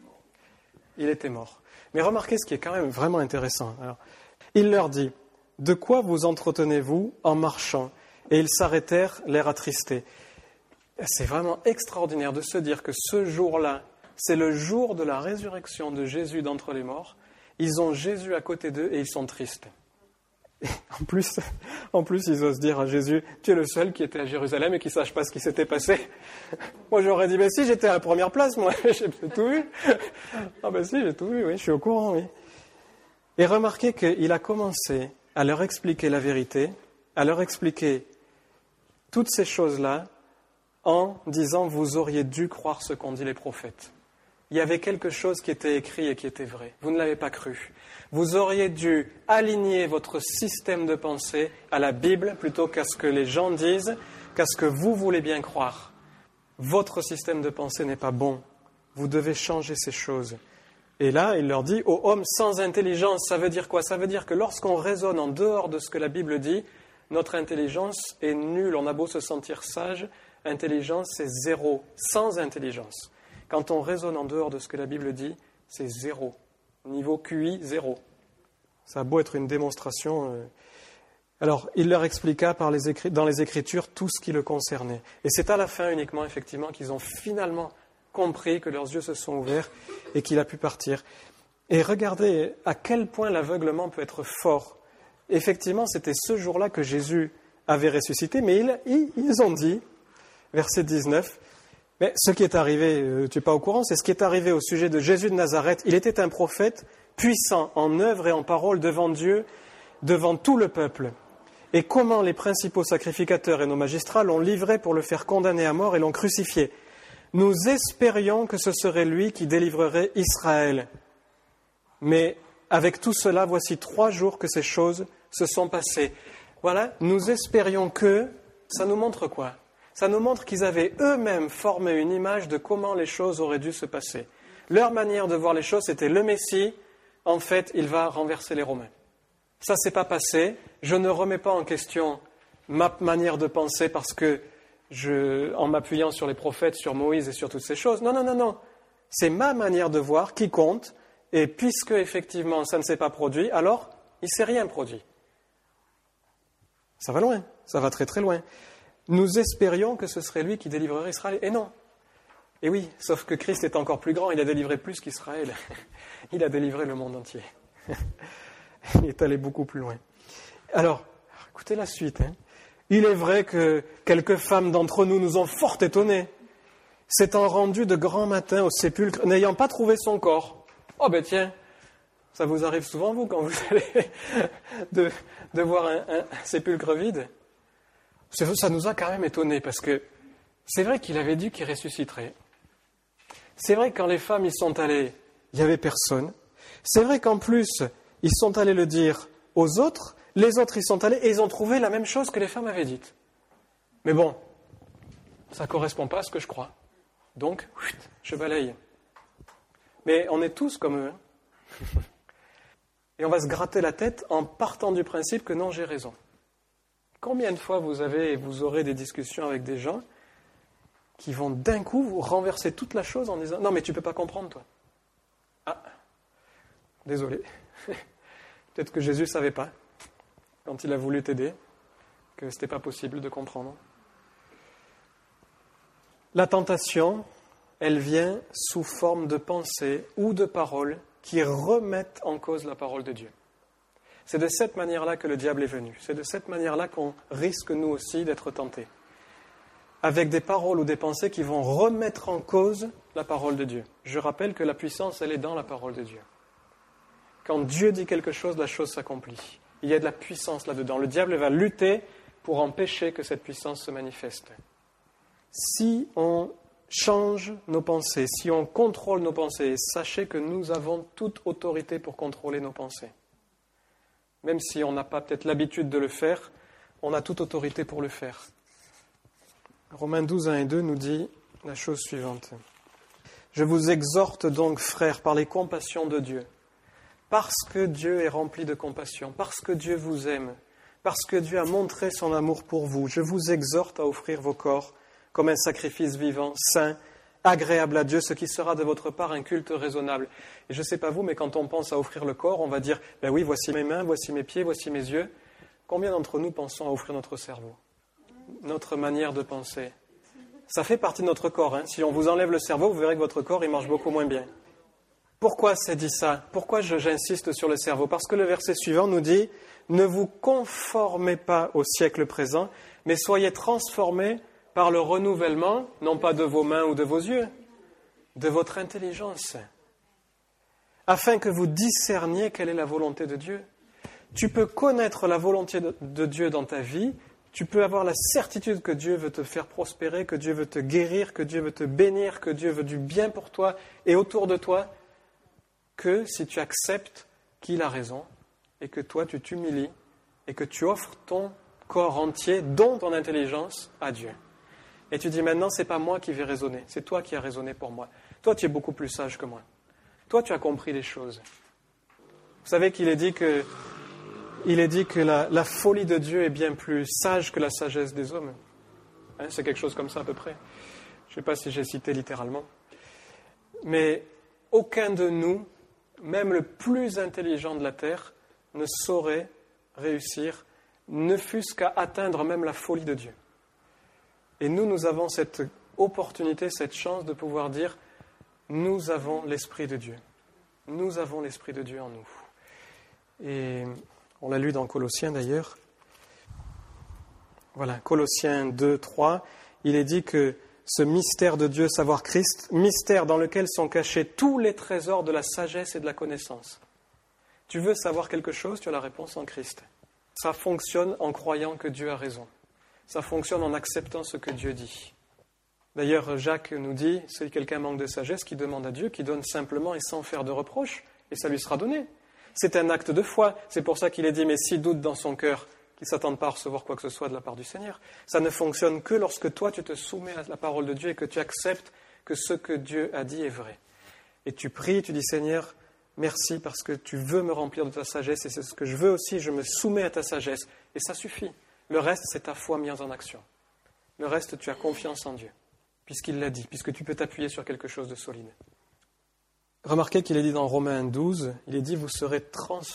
Il était mort. Mais remarquez ce qui est quand même vraiment intéressant. Alors, il leur dit, « De quoi vous entretenez-vous en marchant ?» Et ils s'arrêtèrent, l'air attristé. C'est vraiment extraordinaire de se dire que ce jour-là, c'est le jour de la résurrection de Jésus d'entre les morts. Ils ont Jésus à côté d'eux et ils sont tristes. Et en plus, ils osent dire à Jésus, « Tu es le seul qui était à Jérusalem et qui ne sache pas ce qui s'était passé. » Moi, j'aurais dit, « Mais si, j'étais à la première place, moi, j'ai tout vu. » Ah ben si, j'ai tout vu, oui, je suis au courant, oui. Et remarquez qu'il a commencé à leur expliquer la vérité, à leur expliquer toutes ces choses-là en disant, « Vous auriez dû croire ce qu'ont dit les prophètes. » Il y avait quelque chose qui était écrit et qui était vrai. Vous ne l'avez pas cru. Vous auriez dû aligner votre système de pensée à la Bible plutôt qu'à ce que les gens disent, qu'à ce que vous voulez bien croire. Votre système de pensée n'est pas bon. Vous devez changer ces choses. Et là, il leur dit, « Ô homme sans intelligence », ça veut dire quoi ? Ça veut dire que lorsqu'on raisonne en dehors de ce que la Bible dit, notre intelligence est nulle. On a beau se sentir sage, intelligence, c'est 0, sans intelligence. Quand on raisonne en dehors de ce que la Bible dit, c'est 0. Niveau QI, 0. Ça a beau être une démonstration. Alors, il leur expliqua dans les Écritures tout ce qui le concernait. Et c'est à la fin uniquement, effectivement, qu'ils ont finalement compris que leurs yeux se sont ouverts et qu'il a pu partir. Et regardez à quel point l'aveuglement peut être fort. Effectivement, c'était ce jour-là que Jésus avait ressuscité, mais ils ont dit, verset 19, mais ce qui est arrivé, tu n'es pas au courant, c'est ce qui est arrivé au sujet de Jésus de Nazareth. Il était un prophète puissant en œuvre et en parole devant Dieu, devant tout le peuple. Et comment les principaux sacrificateurs et nos magistrats l'ont livré pour le faire condamner à mort et l'ont crucifié. Nous espérions que ce serait lui qui délivrerait Israël. Mais avec tout cela, voici 3 jours que ces choses se sont passées. Voilà, nous espérions que... Ça nous montre quoi ? Ça nous montre qu'ils avaient eux-mêmes formé une image de comment les choses auraient dû se passer. Leur manière de voir les choses, c'était le Messie, en fait, il va renverser les Romains. Ça ne s'est pas passé. Je ne remets pas en question ma manière de penser parce que, en m'appuyant sur les prophètes, sur Moïse et sur toutes ces choses. Non. C'est ma manière de voir qui compte. Et puisque, effectivement, ça ne s'est pas produit, alors, il ne s'est rien produit. Ça va loin. Ça va très très loin. Nous espérions que ce serait lui qui délivrerait Israël. Et non. Et oui, sauf que Christ est encore plus grand. Il a délivré plus qu'Israël. Il a délivré le monde entier. Il est allé beaucoup plus loin. Alors, écoutez la suite. Il est vrai que quelques femmes d'entre nous ont fort étonnés. S'étant rendues de grand matin au sépulcre, n'ayant pas trouvé son corps. Oh ben tiens, ça vous arrive souvent, vous, quand vous allez de voir un sépulcre vide ? Ça nous a quand même étonnés, parce que c'est vrai qu'il avait dit qu'il ressusciterait. C'est vrai que quand les femmes y sont allées, il n'y avait personne. C'est vrai qu'en plus, ils sont allés le dire aux autres, les autres y sont allés et ils ont trouvé la même chose que les femmes avaient dite. Mais bon, ça ne correspond pas à ce que je crois. Donc, je balaye. Mais on est tous comme eux. Et on va se gratter la tête en partant du principe que non, j'ai raison. Combien de fois vous aurez des discussions avec des gens qui vont d'un coup vous renverser toute la chose en disant « Non, mais tu ne peux pas comprendre, toi. » Ah, désolé. Peut-être que Jésus ne savait pas, quand il a voulu t'aider, que ce n'était pas possible de comprendre. La tentation, elle vient sous forme de pensées ou de paroles qui remettent en cause la parole de Dieu. C'est de cette manière-là que le diable est venu. C'est de cette manière-là qu'on risque, nous aussi, d'être tentés. Avec des paroles ou des pensées qui vont remettre en cause la parole de Dieu. Je rappelle que la puissance, elle est dans la parole de Dieu. Quand Dieu dit quelque chose, la chose s'accomplit. Il y a de la puissance là-dedans. Le diable va lutter pour empêcher que cette puissance se manifeste. Si on change nos pensées, si on contrôle nos pensées, sachez que nous avons toute autorité pour contrôler nos pensées. Même si on n'a pas peut-être l'habitude de le faire, on a toute autorité pour le faire. Romains 12, 1 et 2 nous dit la chose suivante. « Je vous exhorte donc, frères, par les compassions de Dieu, parce que Dieu est rempli de compassion, parce que Dieu vous aime, parce que Dieu a montré son amour pour vous, je vous exhorte à offrir vos corps comme un sacrifice vivant, saint, agréable à Dieu, ce qui sera de votre part un culte raisonnable. » Et je ne sais pas vous, mais quand on pense à offrir le corps, on va dire « Ben oui, voici mes mains, voici mes pieds, voici mes yeux. » Combien d'entre nous pensons à offrir notre cerveau ? Notre manière de penser. Ça fait partie de notre corps. Hein. Si on vous enlève le cerveau, vous verrez que votre corps, il marche beaucoup moins bien. Pourquoi c'est dit ça ? Pourquoi j'insiste sur le cerveau ? Parce que le verset suivant nous dit « Ne vous conformez pas au siècle présent, mais soyez transformés par le renouvellement, non pas de vos mains ou de vos yeux, de votre intelligence, afin que vous discerniez quelle est la volonté de Dieu. » Tu peux connaître la volonté de Dieu dans ta vie, tu peux avoir la certitude que Dieu veut te faire prospérer, que Dieu veut te guérir, que Dieu veut te bénir, que Dieu veut du bien pour toi et autour de toi, que si tu acceptes qu'il a raison et que toi tu t'humilies et que tu offres ton corps entier, dont ton intelligence, à Dieu. Et tu dis maintenant, c'est pas moi qui vais raisonner, c'est toi qui as raisonné pour moi. Toi, tu es beaucoup plus sage que moi. Toi, tu as compris les choses. Vous savez qu'il est dit que la folie de Dieu est bien plus sage que la sagesse des hommes. Hein, c'est quelque chose comme ça à peu près. Je ne sais pas si j'ai cité littéralement. Mais aucun de nous, même le plus intelligent de la terre, ne saurait réussir, ne fût-ce qu'à atteindre même la folie de Dieu. Et nous avons cette opportunité, cette chance de pouvoir dire « Nous avons l'Esprit de Dieu. Nous avons l'Esprit de Dieu en nous. » Et on l'a lu dans Colossiens d'ailleurs. Voilà, Colossiens 2, 3, il est dit que ce mystère de Dieu, savoir Christ, mystère dans lequel sont cachés tous les trésors de la sagesse et de la connaissance. Tu veux savoir quelque chose, tu as la réponse en Christ. Ça fonctionne en croyant que Dieu a raison. Ça fonctionne en acceptant ce que Dieu dit. D'ailleurs, Jacques nous dit, si quelqu'un manque de sagesse, qui demande à Dieu, qui donne simplement et sans faire de reproche, et ça lui sera donné. C'est un acte de foi. C'est pour ça qu'il est dit, mais s'il doute dans son cœur, qu'il ne s'attende pas à recevoir quoi que ce soit de la part du Seigneur. Ça ne fonctionne que lorsque toi, tu te soumets à la parole de Dieu et que tu acceptes que ce que Dieu a dit est vrai. Et tu pries, tu dis, Seigneur, merci parce que tu veux me remplir de ta sagesse et c'est ce que je veux aussi, je me soumets à ta sagesse. Et ça suffit. Le reste, c'est ta foi mise en action. Le reste, tu as confiance en Dieu, puisqu'il l'a dit, puisque tu peux t'appuyer sur quelque chose de solide. Remarquez qu'il est dit dans Romains 12, il est dit « Vous serez transformés ».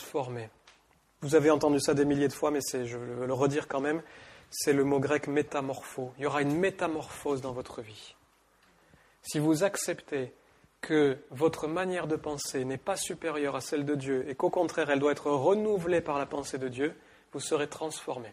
Vous avez entendu ça des milliers de fois, mais je veux le redire quand même, c'est le mot grec « métamorpho ». Il y aura une métamorphose dans votre vie. Si vous acceptez que votre manière de penser n'est pas supérieure à celle de Dieu et qu'au contraire, elle doit être renouvelée par la pensée de Dieu, vous serez transformés.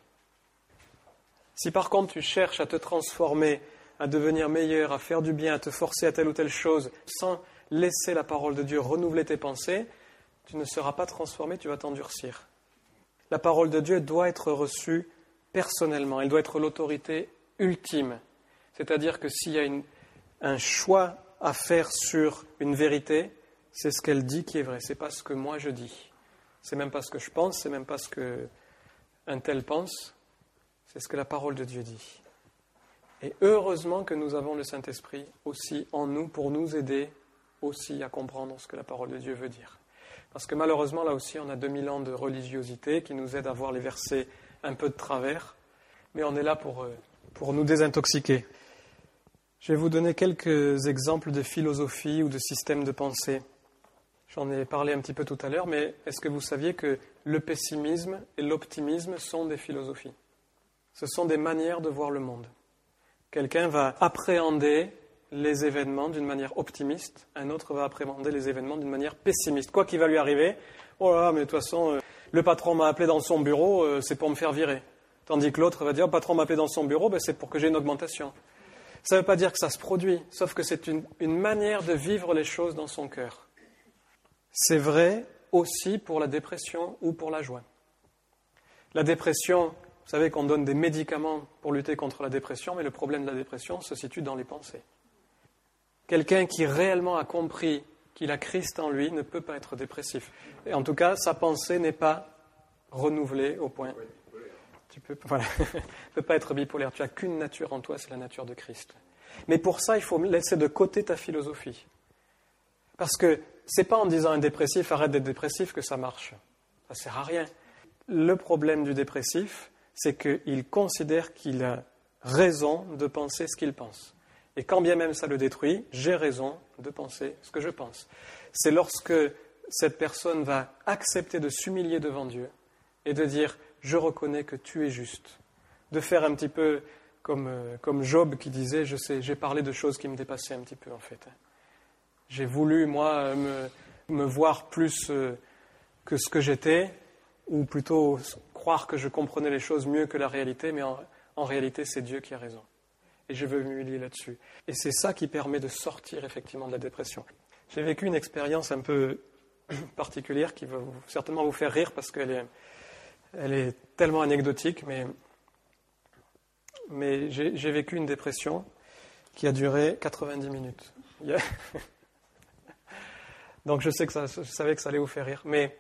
Si par contre tu cherches à te transformer, à devenir meilleur, à faire du bien, à te forcer à telle ou telle chose, sans laisser la parole de Dieu renouveler tes pensées, tu ne seras pas transformé, tu vas t'endurcir. La parole de Dieu doit être reçue personnellement, elle doit être l'autorité ultime. C'est-à-dire que s'il y a un choix à faire sur une vérité, c'est ce qu'elle dit qui est vrai, c'est pas ce que moi je dis. C'est même pas ce que je pense, c'est même pas ce qu'un tel pense. C'est ce que la parole de Dieu dit. Et heureusement que nous avons le Saint-Esprit aussi en nous pour nous aider aussi à comprendre ce que la parole de Dieu veut dire. Parce que malheureusement, là aussi, on a 2000 ans de religiosité qui nous aident à voir les versets un peu de travers, mais on est là pour nous désintoxiquer. Je vais vous donner quelques exemples de philosophie ou de systèmes de pensée. J'en ai parlé un petit peu tout à l'heure, mais est-ce que vous saviez que le pessimisme et l'optimisme sont des philosophies ? Ce sont des manières de voir le monde. Quelqu'un va appréhender les événements d'une manière optimiste, un autre va appréhender les événements d'une manière pessimiste. Quoi qu'il va lui arriver, oh là là, mais de toute façon, le patron m'a appelé dans son bureau, c'est pour me faire virer. Tandis que l'autre va dire, le patron m'a appelé dans son bureau, c'est pour que j'ai une augmentation. Ça ne veut pas dire que ça se produit, sauf que c'est une manière de vivre les choses dans son cœur. C'est vrai aussi pour la dépression ou pour la joie. La dépression, vous savez qu'on donne des médicaments pour lutter contre la dépression, mais le problème de la dépression se situe dans les pensées. Quelqu'un qui réellement a compris qu'il a Christ en lui ne peut pas être dépressif. Et en tout cas, sa pensée n'est pas renouvelée au point. Tu peux pas être bipolaire. Tu n'as qu'une nature en toi, c'est la nature de Christ. Mais pour ça, il faut laisser de côté ta philosophie. Parce que ce n'est pas en disant à un dépressif, arrête d'être dépressif, que ça marche. Ça ne sert à rien. Le problème du dépressif, c'est qu'il considère qu'il a raison de penser ce qu'il pense. Et quand bien même ça le détruit, j'ai raison de penser ce que je pense. C'est lorsque cette personne va accepter de s'humilier devant Dieu et de dire « je reconnais que tu es juste », de faire un petit peu comme Job qui disait « je sais, j'ai parlé de choses qui me dépassaient un petit peu en fait ». J'ai voulu, moi, me voir plus que ce que j'étais, ou plutôt croire que je comprenais les choses mieux que la réalité, mais en réalité, c'est Dieu qui a raison. Et je veux m'humilier là-dessus. Et c'est ça qui permet de sortir effectivement de la dépression. J'ai vécu une expérience un peu particulière qui va certainement vous faire rire parce qu'elle est tellement anecdotique, mais j'ai vécu une dépression qui a duré 90 minutes. Donc je savais que ça allait vous faire rire. Mais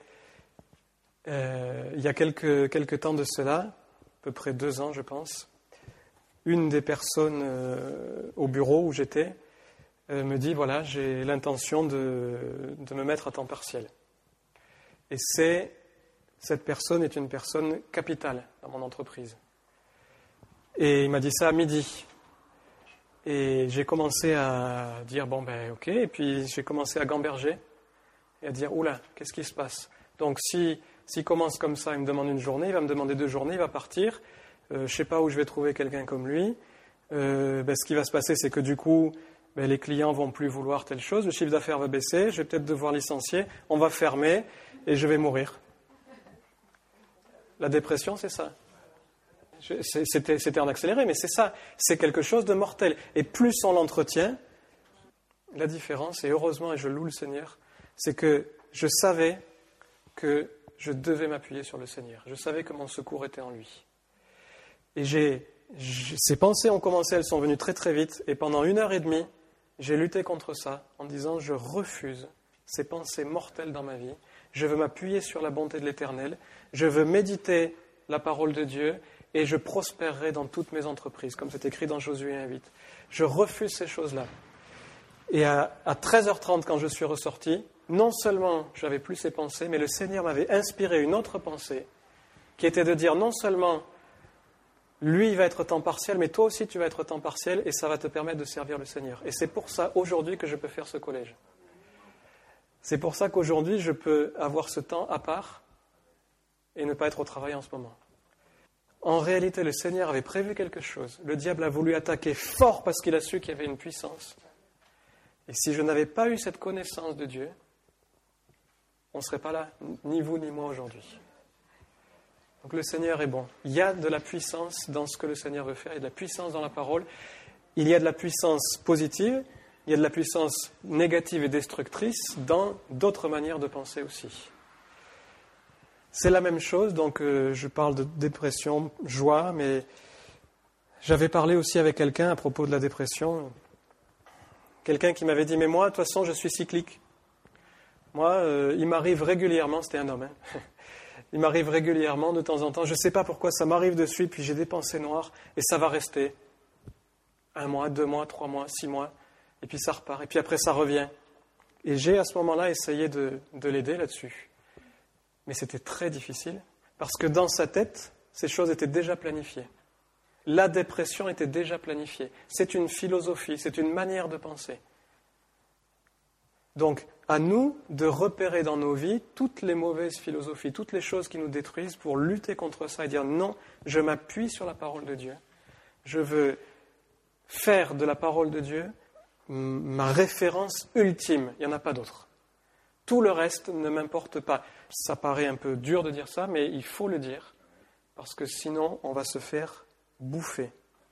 il y a quelques temps de cela, à peu près 2 ans je pense, une des personnes au bureau où j'étais me dit, voilà, j'ai l'intention de me mettre à temps partiel. Et cette personne est une personne capitale dans mon entreprise. Et il m'a dit ça à midi. Et j'ai commencé à dire, ok, et puis j'ai commencé à gamberger et à dire, oula, qu'est-ce qui se passe ? Donc s'il commence comme ça, il me demande une journée, il va me demander 2 journées, il va partir. Je ne sais pas où je vais trouver quelqu'un comme lui. Ce qui va se passer, c'est que du coup, les clients ne vont plus vouloir telle chose, le chiffre d'affaires va baisser, je vais peut-être devoir licencier, on va fermer et je vais mourir. La dépression, c'est ça. C'était en accéléré, mais c'est ça. C'est quelque chose de mortel. Et plus on l'entretient, la différence, et heureusement, et je loue le Seigneur, c'est que je savais que je devais m'appuyer sur le Seigneur. Je savais que mon secours était en lui. Et ces pensées ont commencé, elles sont venues très très vite, et pendant 1h30, j'ai lutté contre ça en disant, je refuse ces pensées mortelles dans ma vie, je veux m'appuyer sur la bonté de l'Éternel, je veux méditer la parole de Dieu, et je prospérerai dans toutes mes entreprises, comme c'est écrit dans Josué 1:8. Je refuse ces choses-là. Et à 13h30, quand je suis ressorti, non seulement je n'avais plus ces pensées, mais le Seigneur m'avait inspiré une autre pensée, qui était de dire non seulement lui, il va être temps partiel, mais toi aussi, tu vas être temps partiel, et ça va te permettre de servir le Seigneur. Et c'est pour ça, aujourd'hui, que je peux faire ce collège. C'est pour ça qu'aujourd'hui, je peux avoir ce temps à part et ne pas être au travail en ce moment. En réalité, le Seigneur avait prévu quelque chose. Le diable a voulu attaquer fort parce qu'il a su qu'il y avait une puissance. Et si je n'avais pas eu cette connaissance de Dieu, on ne serait pas là, ni vous ni moi aujourd'hui. Donc le Seigneur est bon. Il y a de la puissance dans ce que le Seigneur veut faire. Il y a de la puissance dans la parole. Il y a de la puissance positive. Il y a de la puissance négative et destructrice dans d'autres manières de penser aussi. C'est la même chose. Donc je parle de dépression, joie, mais j'avais parlé aussi avec quelqu'un à propos de la dépression. Quelqu'un qui m'avait dit, mais moi, de toute façon, je suis cyclique. Moi, il m'arrive régulièrement, c'était un homme, il m'arrive régulièrement, de temps en temps, je ne sais pas pourquoi ça m'arrive dessus, puis j'ai des pensées noires, et ça va rester. 1 mois, 2 mois, 3 mois, 6 mois, et puis ça repart, et puis après ça revient. Et j'ai à ce moment-là essayé de l'aider là-dessus. Mais c'était très difficile, parce que dans sa tête, ces choses étaient déjà planifiées. La dépression était déjà planifiée. C'est une philosophie, c'est une manière de penser. Donc, à nous de repérer dans nos vies toutes les mauvaises philosophies, toutes les choses qui nous détruisent pour lutter contre ça et dire non, je m'appuie sur la parole de Dieu. Je veux faire de la parole de Dieu ma référence ultime. Il n'y en a pas d'autre. Tout le reste ne m'importe pas. Ça paraît un peu dur de dire ça, mais il faut le dire, parce que sinon on va se faire bouffer.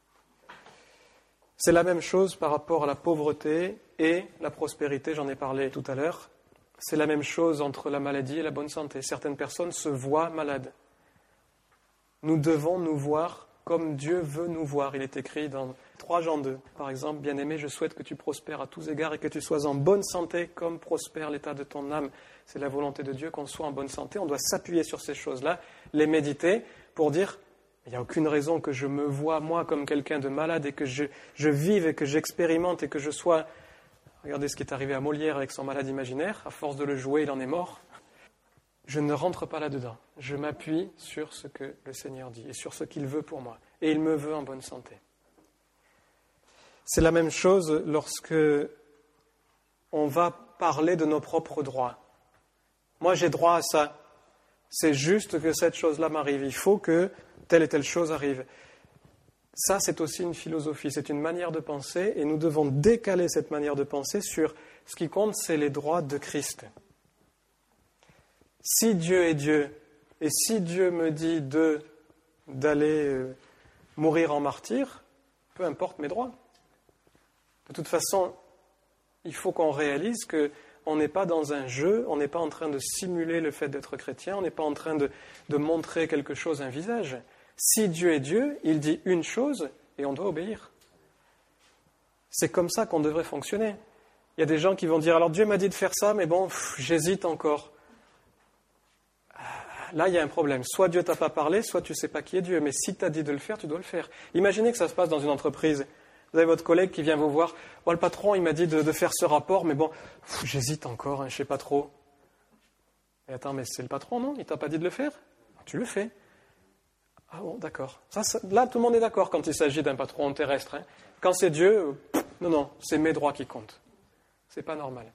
C'est la même chose par rapport à la pauvreté et la prospérité, j'en ai parlé tout à l'heure. C'est la même chose entre la maladie et la bonne santé. Certaines personnes se voient malades. Nous devons nous voir comme Dieu veut nous voir. Il est écrit dans 3 Jean 2, par exemple, « Bien-aimé, je souhaite que tu prospères à tous égards et que tu sois en bonne santé comme prospère l'état de ton âme. » C'est la volonté de Dieu qu'on soit en bonne santé. On doit s'appuyer sur ces choses-là, les méditer pour dire « Il n'y a aucune raison que je me vois, moi, comme quelqu'un de malade et que je vive et que j'expérimente et que je sois... » Regardez ce qui est arrivé à Molière avec son malade imaginaire. À force de le jouer, il en est mort. Je ne rentre pas là-dedans. Je m'appuie sur ce que le Seigneur dit et sur ce qu'il veut pour moi. Et il me veut en bonne santé. C'est la même chose lorsque on va parler de nos propres droits. Moi, j'ai droit à ça. C'est juste que cette chose-là m'arrive. Il faut que telle et telle chose arrive. Ça, c'est aussi une philosophie, c'est une manière de penser, et nous devons décaler cette manière de penser sur ce qui compte, c'est les droits de Christ. Si Dieu est Dieu, et si Dieu me dit d'aller mourir en martyr, peu importe mes droits. De toute façon, il faut qu'on réalise qu'on n'est pas dans un jeu, on n'est pas en train de simuler le fait d'être chrétien, on n'est pas en train de montrer quelque chose, un visage. Si Dieu est Dieu, il dit une chose et on doit obéir. C'est comme ça qu'on devrait fonctionner. Il y a des gens qui vont dire, alors Dieu m'a dit de faire ça, mais bon, j'hésite encore. Là, il y a un problème. Soit Dieu t'a pas parlé, soit tu ne sais pas qui est Dieu. Mais si tu as dit de le faire, tu dois le faire. Imaginez que ça se passe dans une entreprise. Vous avez votre collègue qui vient vous voir. Oh, le patron, il m'a dit de faire ce rapport, mais bon, j'hésite encore, je ne sais pas trop. Et attends, mais c'est le patron, non? Il t'a pas dit de le faire? Tu le fais. Ah bon, d'accord. Là, tout le monde est d'accord quand il s'agit d'un patron terrestre. Hein. Quand c'est Dieu, non, c'est mes droits qui comptent. C'est pas normal.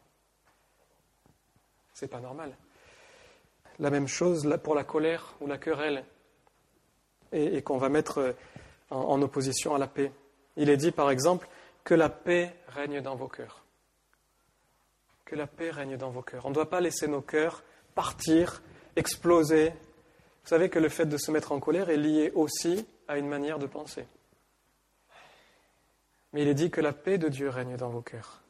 C'est pas normal. La même chose là, pour la colère ou la querelle, et qu'on va mettre en opposition à la paix. Il est dit, par exemple, que la paix règne dans vos cœurs. Que la paix règne dans vos cœurs. On ne doit pas laisser nos cœurs partir, exploser. Vous savez que le fait de se mettre en colère est lié aussi à une manière de penser. Mais il est dit que la paix de Dieu règne dans vos cœurs.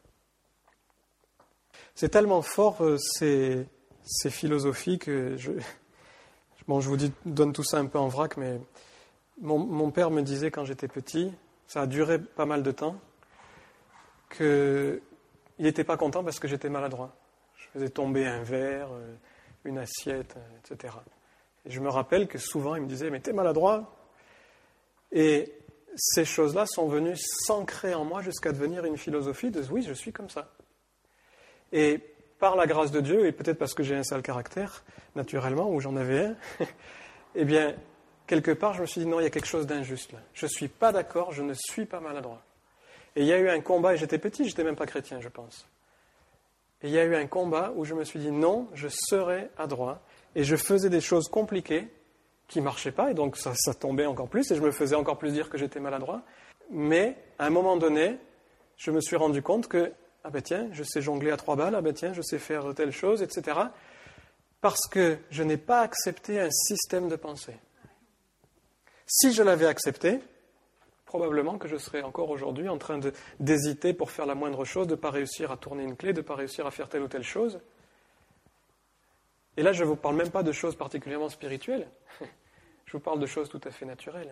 C'est tellement fort, ces philosophies, que je vous donne tout ça un peu en vrac, mais mon père me disait quand j'étais petit, ça a duré pas mal de temps, qu'il n'était pas content parce que j'étais maladroit. Je faisais tomber un verre, une assiette, etc. Et je me rappelle que souvent, il me disait « Mais t'es maladroit ?» Et ces choses-là sont venues s'ancrer en moi jusqu'à devenir une philosophie de « Oui, je suis comme ça. » Et par la grâce de Dieu, et peut-être parce que j'ai un sale caractère, naturellement, ou j'en avais un, eh bien, quelque part, je me suis dit « Non, il y a quelque chose d'injuste là. Je ne suis pas d'accord, je ne suis pas maladroit. » Et il y a eu un combat, et j'étais petit, je n'étais même pas chrétien, je pense. Et il y a eu un combat où je me suis dit « Non, je serai adroit. » Et je faisais des choses compliquées qui ne marchaient pas, et donc ça tombait encore plus, et je me faisais encore plus dire que j'étais maladroit. Mais, à un moment donné, je me suis rendu compte que, ah ben tiens, je sais jongler à 3 balles, ah ben tiens, je sais faire telle chose, etc. Parce que je n'ai pas accepté un système de pensée. Si je l'avais accepté, probablement que je serais encore aujourd'hui en train d'hésiter pour faire la moindre chose, de ne pas réussir à tourner une clé, de ne pas réussir à faire telle ou telle chose. Et là, je ne vous parle même pas de choses particulièrement spirituelles. Je vous parle de choses tout à fait naturelles.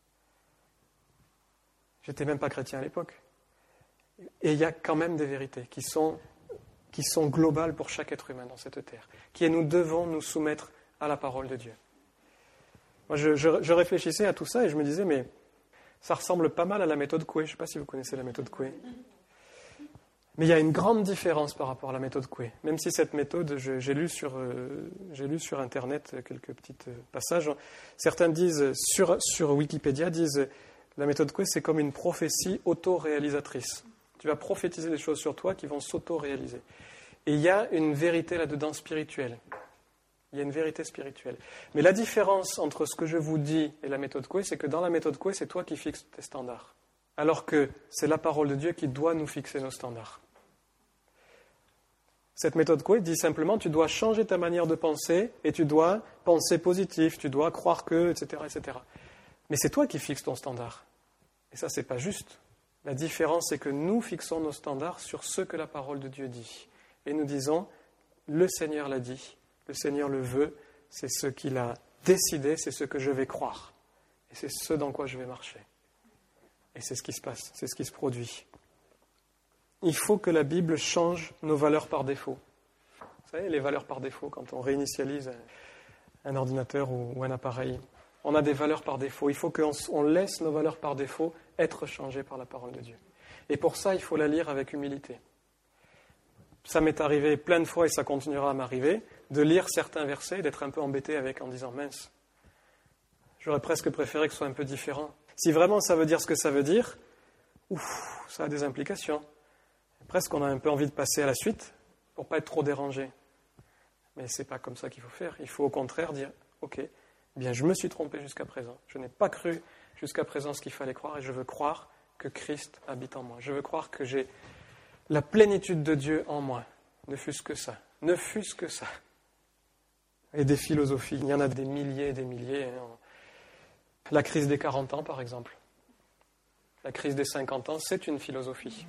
Je n'étais même pas chrétien à l'époque. Et il y a quand même des vérités qui sont globales pour chaque être humain dans cette terre, qui est nous devons nous soumettre à la parole de Dieu. Moi, je réfléchissais à tout ça et je me disais, mais Ça ressemble pas mal à la méthode Coué. Je ne sais pas si vous connaissez la méthode Coué. Mais il y a une grande différence par rapport à la méthode Coué. Même si cette méthode, j'ai lu sur Internet quelques petits passages. Certains disent, sur Wikipédia, disent la méthode Coué, c'est comme une prophétie auto-réalisatrice. Tu vas prophétiser des choses sur toi qui vont s'auto-réaliser. Et il y a une vérité là-dedans spirituelle. Il y a une vérité spirituelle. Mais la différence entre ce que je vous dis et la méthode Coué, c'est que dans la méthode Coué, c'est toi qui fixes tes standards. Alors que c'est la parole de Dieu qui doit nous fixer nos standards. Cette méthode Coué dit simplement, tu dois changer ta manière de penser et tu dois penser positif, tu dois croire que, etc., etc. Mais c'est toi qui fixes ton standard. Et ça, c'est pas juste. La différence, c'est que nous fixons nos standards sur ce que la parole de Dieu dit. Et nous disons, le Seigneur l'a dit, le Seigneur le veut, c'est ce qu'il a décidé, c'est ce que je vais croire. Et c'est ce dans quoi je vais marcher. Et c'est ce qui se passe, c'est ce qui se produit. Il faut que la Bible change nos valeurs par défaut. Vous savez, les valeurs par défaut, quand on réinitialise un ordinateur ou un appareil, on a des valeurs par défaut. Il faut qu'on laisse nos valeurs par défaut être changées par la parole de Dieu. Et pour ça, il faut la lire avec humilité. Ça m'est arrivé plein de fois, et ça continuera à m'arriver, de lire certains versets et d'être un peu embêté avec en disant « mince, j'aurais presque préféré que ce soit un peu différent ». Si vraiment ça veut dire ce que ça veut dire, ça a des implications. Presque on a un peu envie de passer à la suite pour ne pas être trop dérangé. Mais ce n'est pas comme ça qu'il faut faire. Il faut au contraire dire « ok, bien je me suis trompé jusqu'à présent. Je n'ai pas cru jusqu'à présent ce qu'il fallait croire et je veux croire que Christ habite en moi. Je veux croire que j'ai la plénitude de Dieu en moi. Ne fût-ce que ça. Ne fût-ce que ça. » Et des philosophies, il y en a des milliers et des milliers. La crise des 40 ans, par exemple. La crise des 50 ans, c'est une philosophie.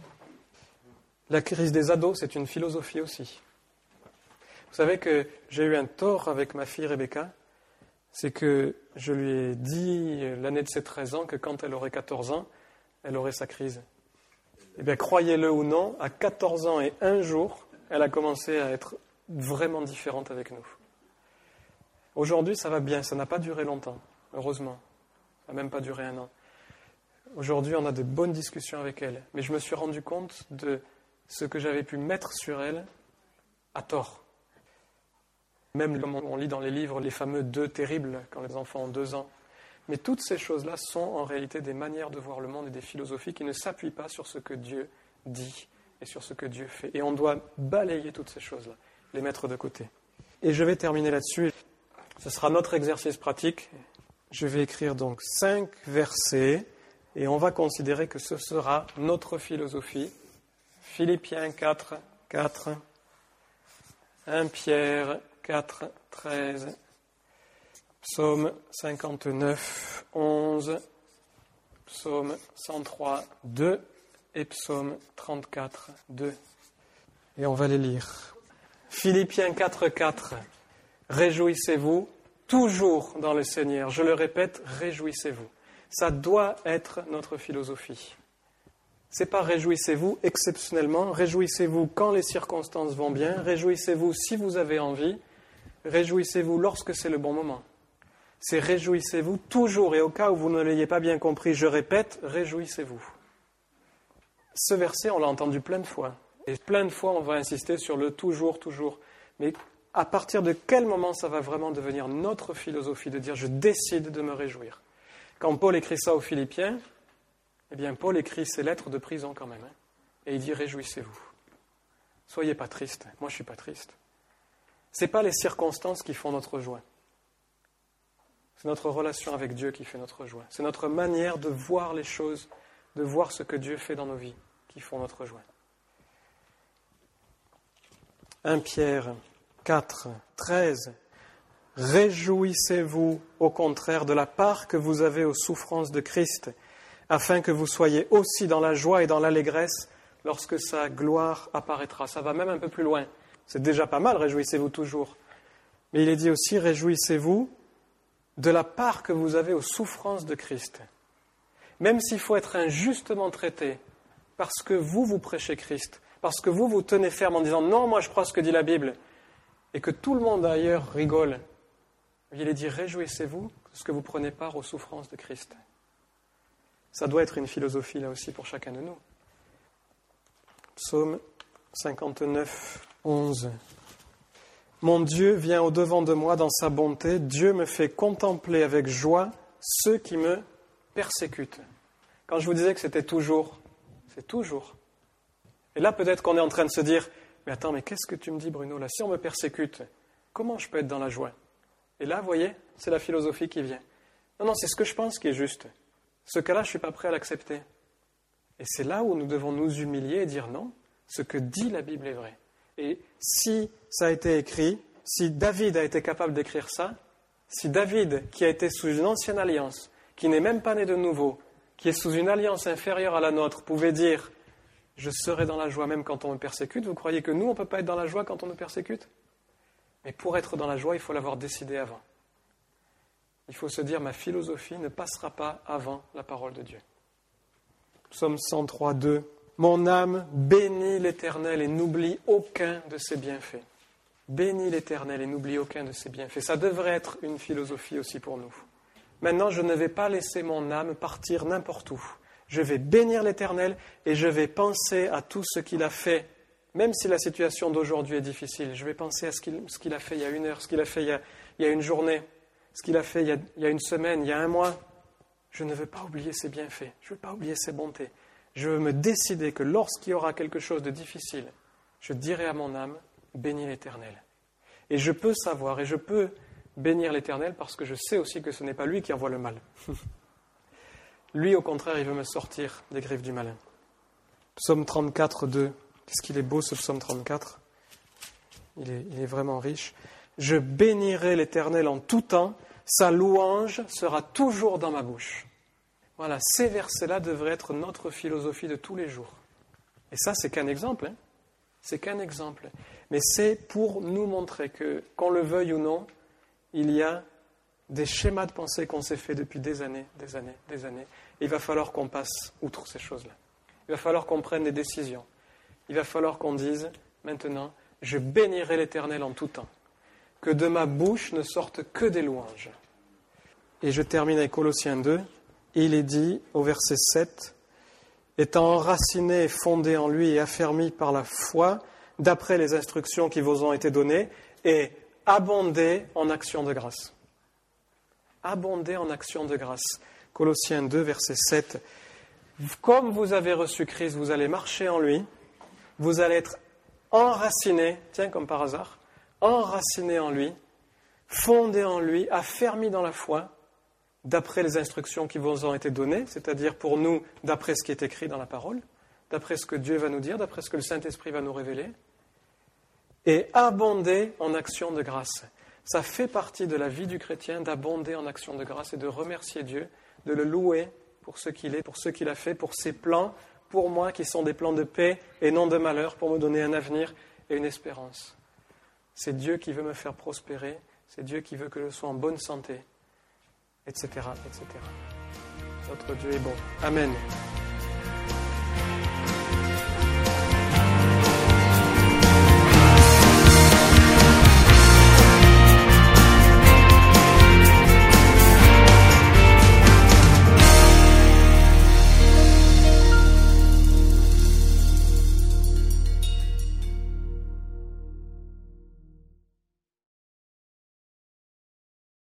La crise des ados, c'est une philosophie aussi. Vous savez que j'ai eu un tort avec ma fille Rebecca, c'est que je lui ai dit l'année de ses 13 ans que quand elle aurait 14 ans, elle aurait sa crise. Eh bien, croyez-le ou non, à 14 ans et un jour, elle a commencé à être vraiment différente avec nous. Aujourd'hui, ça va bien, ça n'a pas duré longtemps, heureusement. Ça n'a même pas duré 1 an. Aujourd'hui, on a de bonnes discussions avec elle, mais je me suis rendu compte de ce que j'avais pu mettre sur elle à tort. Même comme on lit dans les livres les fameux 2 terribles quand les enfants ont 2 ans. Mais toutes ces choses-là sont en réalité des manières de voir le monde et des philosophies qui ne s'appuient pas sur ce que Dieu dit et sur ce que Dieu fait. Et on doit balayer toutes ces choses-là, les mettre de côté. Et je vais terminer là-dessus. Ce sera notre exercice pratique. Je vais écrire donc 5 versets et on va considérer que ce sera notre philosophie. Philippiens 4, 4, 1 Pierre 4, 13, Psaume 59, 11, Psaume 103, 2 et Psaume 34, 2. Et on va les lire. Philippiens 4, 4. Réjouissez-vous toujours dans le Seigneur. Je le répète, réjouissez-vous. Ça doit être notre philosophie. C'est pas réjouissez-vous exceptionnellement, réjouissez-vous quand les circonstances vont bien, réjouissez-vous si vous avez envie, réjouissez-vous lorsque c'est le bon moment. C'est réjouissez-vous toujours, et au cas où vous ne l'ayez pas bien compris, je répète, réjouissez-vous. Ce verset, on l'a entendu plein de fois, et plein de fois on va insister sur le toujours, toujours. Mais à partir de quel moment ça va vraiment devenir notre philosophie de dire je décide de me réjouir? Quand Paul écrit ça aux Philippiens, eh bien, Paul écrit ses lettres de prison quand même. Et il dit, réjouissez-vous. Soyez pas tristes. Moi, je ne suis pas triste. Ce n'est pas les circonstances qui font notre joie. C'est notre relation avec Dieu qui fait notre joie. C'est notre manière de voir les choses, de voir ce que Dieu fait dans nos vies qui font notre joie. 1 Pierre 4, 13. Réjouissez-vous au contraire de la part que vous avez aux souffrances de Christ, afin que vous soyez aussi dans la joie et dans l'allégresse lorsque sa gloire apparaîtra. Ça va même un peu plus loin. C'est déjà pas mal, réjouissez-vous toujours. Mais il est dit aussi, réjouissez-vous de la part que vous avez aux souffrances de Christ. Même s'il faut être injustement traité, parce que vous prêchez Christ, parce que vous tenez ferme en disant « Non, moi je crois ce que dit la Bible », et que tout le monde ailleurs rigole, il est dit « Réjouissez-vous parce que vous prenez part aux souffrances de Christ ». Ça doit être une philosophie là aussi pour chacun de nous. Psaume 59, 11. Mon Dieu vient au-devant de moi dans sa bonté. Dieu me fait contempler avec joie ceux qui me persécutent. Quand je vous disais que c'était toujours, c'est toujours. Et là, peut-être qu'on est en train de se dire, mais attends, mais qu'est-ce que tu me dis, Bruno, là? Si on me persécute, comment je peux être dans la joie? Et là, vous voyez, c'est la philosophie qui vient. Non, c'est ce que je pense qui est juste. Ce cas-là, je ne suis pas prêt à l'accepter. Et c'est là où nous devons nous humilier et dire non, ce que dit la Bible est vrai. Et si ça a été écrit, si David a été capable d'écrire ça, si David, qui a été sous une ancienne alliance, qui n'est même pas né de nouveau, qui est sous une alliance inférieure à la nôtre, pouvait dire « Je serai dans la joie même quand on me persécute », vous croyez que nous, on ne peut pas être dans la joie quand on nous persécute? Mais pour être dans la joie, il faut l'avoir décidé avant. Il faut se dire « Ma philosophie ne passera pas avant la parole de Dieu ». Psaume 103, 2. Mon âme bénit l'Éternel et n'oublie aucun de ses bienfaits. Bénis l'Éternel et n'oublie aucun de ses bienfaits. Ça devrait être une philosophie aussi pour nous. Maintenant, je ne vais pas laisser mon âme partir n'importe où. Je vais bénir l'Éternel et je vais penser à tout ce qu'il a fait. Même si la situation d'aujourd'hui est difficile, je vais penser à ce qu'il a fait il y a 1 heure, ce qu'il a fait il y a une journée, ce qu'il a fait il y a 1 semaine, il y a 1 mois. Je ne veux pas oublier ses bienfaits, je ne veux pas oublier ses bontés. Je veux me décider que lorsqu'il y aura quelque chose de difficile, je dirai à mon âme, bénis l'Éternel. Et je peux savoir et je peux bénir l'Éternel parce que je sais aussi que ce n'est pas lui qui envoie le mal. Lui, au contraire, il veut me sortir des griffes du malin. Psaume 34, 2. Qu'est-ce qu'il est beau ce psaume 34 ? Il est vraiment riche. Je bénirai l'Éternel en tout temps, sa louange sera toujours dans ma bouche. Voilà, ces versets-là devraient être notre philosophie de tous les jours. Et ça, c'est qu'un exemple, hein. C'est qu'un exemple. Mais c'est pour nous montrer que, qu'on le veuille ou non, il y a des schémas de pensée qu'on s'est fait depuis des années. Et il va falloir qu'on passe outre ces choses-là. Il va falloir qu'on prenne des décisions. Il va falloir qu'on dise, maintenant, je bénirai l'Éternel en tout temps. Que de ma bouche ne sortent que des louanges. Et je termine avec Colossiens 2. Il est dit au verset 7, étant enraciné et fondé en lui et affermi par la foi, d'après les instructions qui vous ont été données, et abondé en actions de grâce. Abondé en actions de grâce. Colossiens 2, verset 7. Comme vous avez reçu Christ, vous allez marcher en lui, vous allez être enraciné, tiens comme par hasard, enraciné en lui, fondé en lui, affermi dans la foi, d'après les instructions qui vous ont été données, c'est-à-dire pour nous, d'après ce qui est écrit dans la parole, d'après ce que Dieu va nous dire, d'après ce que le Saint-Esprit va nous révéler, et abonder en actions de grâce. Ça fait partie de la vie du chrétien d'abonder en actions de grâce et de remercier Dieu, de le louer pour ce qu'il est, pour ce qu'il a fait, pour ses plans, pour moi qui sont des plans de paix et non de malheur, pour me donner un avenir et une espérance. C'est Dieu qui veut me faire prospérer, c'est Dieu qui veut que je sois en bonne santé, etc., etc. Notre Dieu est bon. Amen.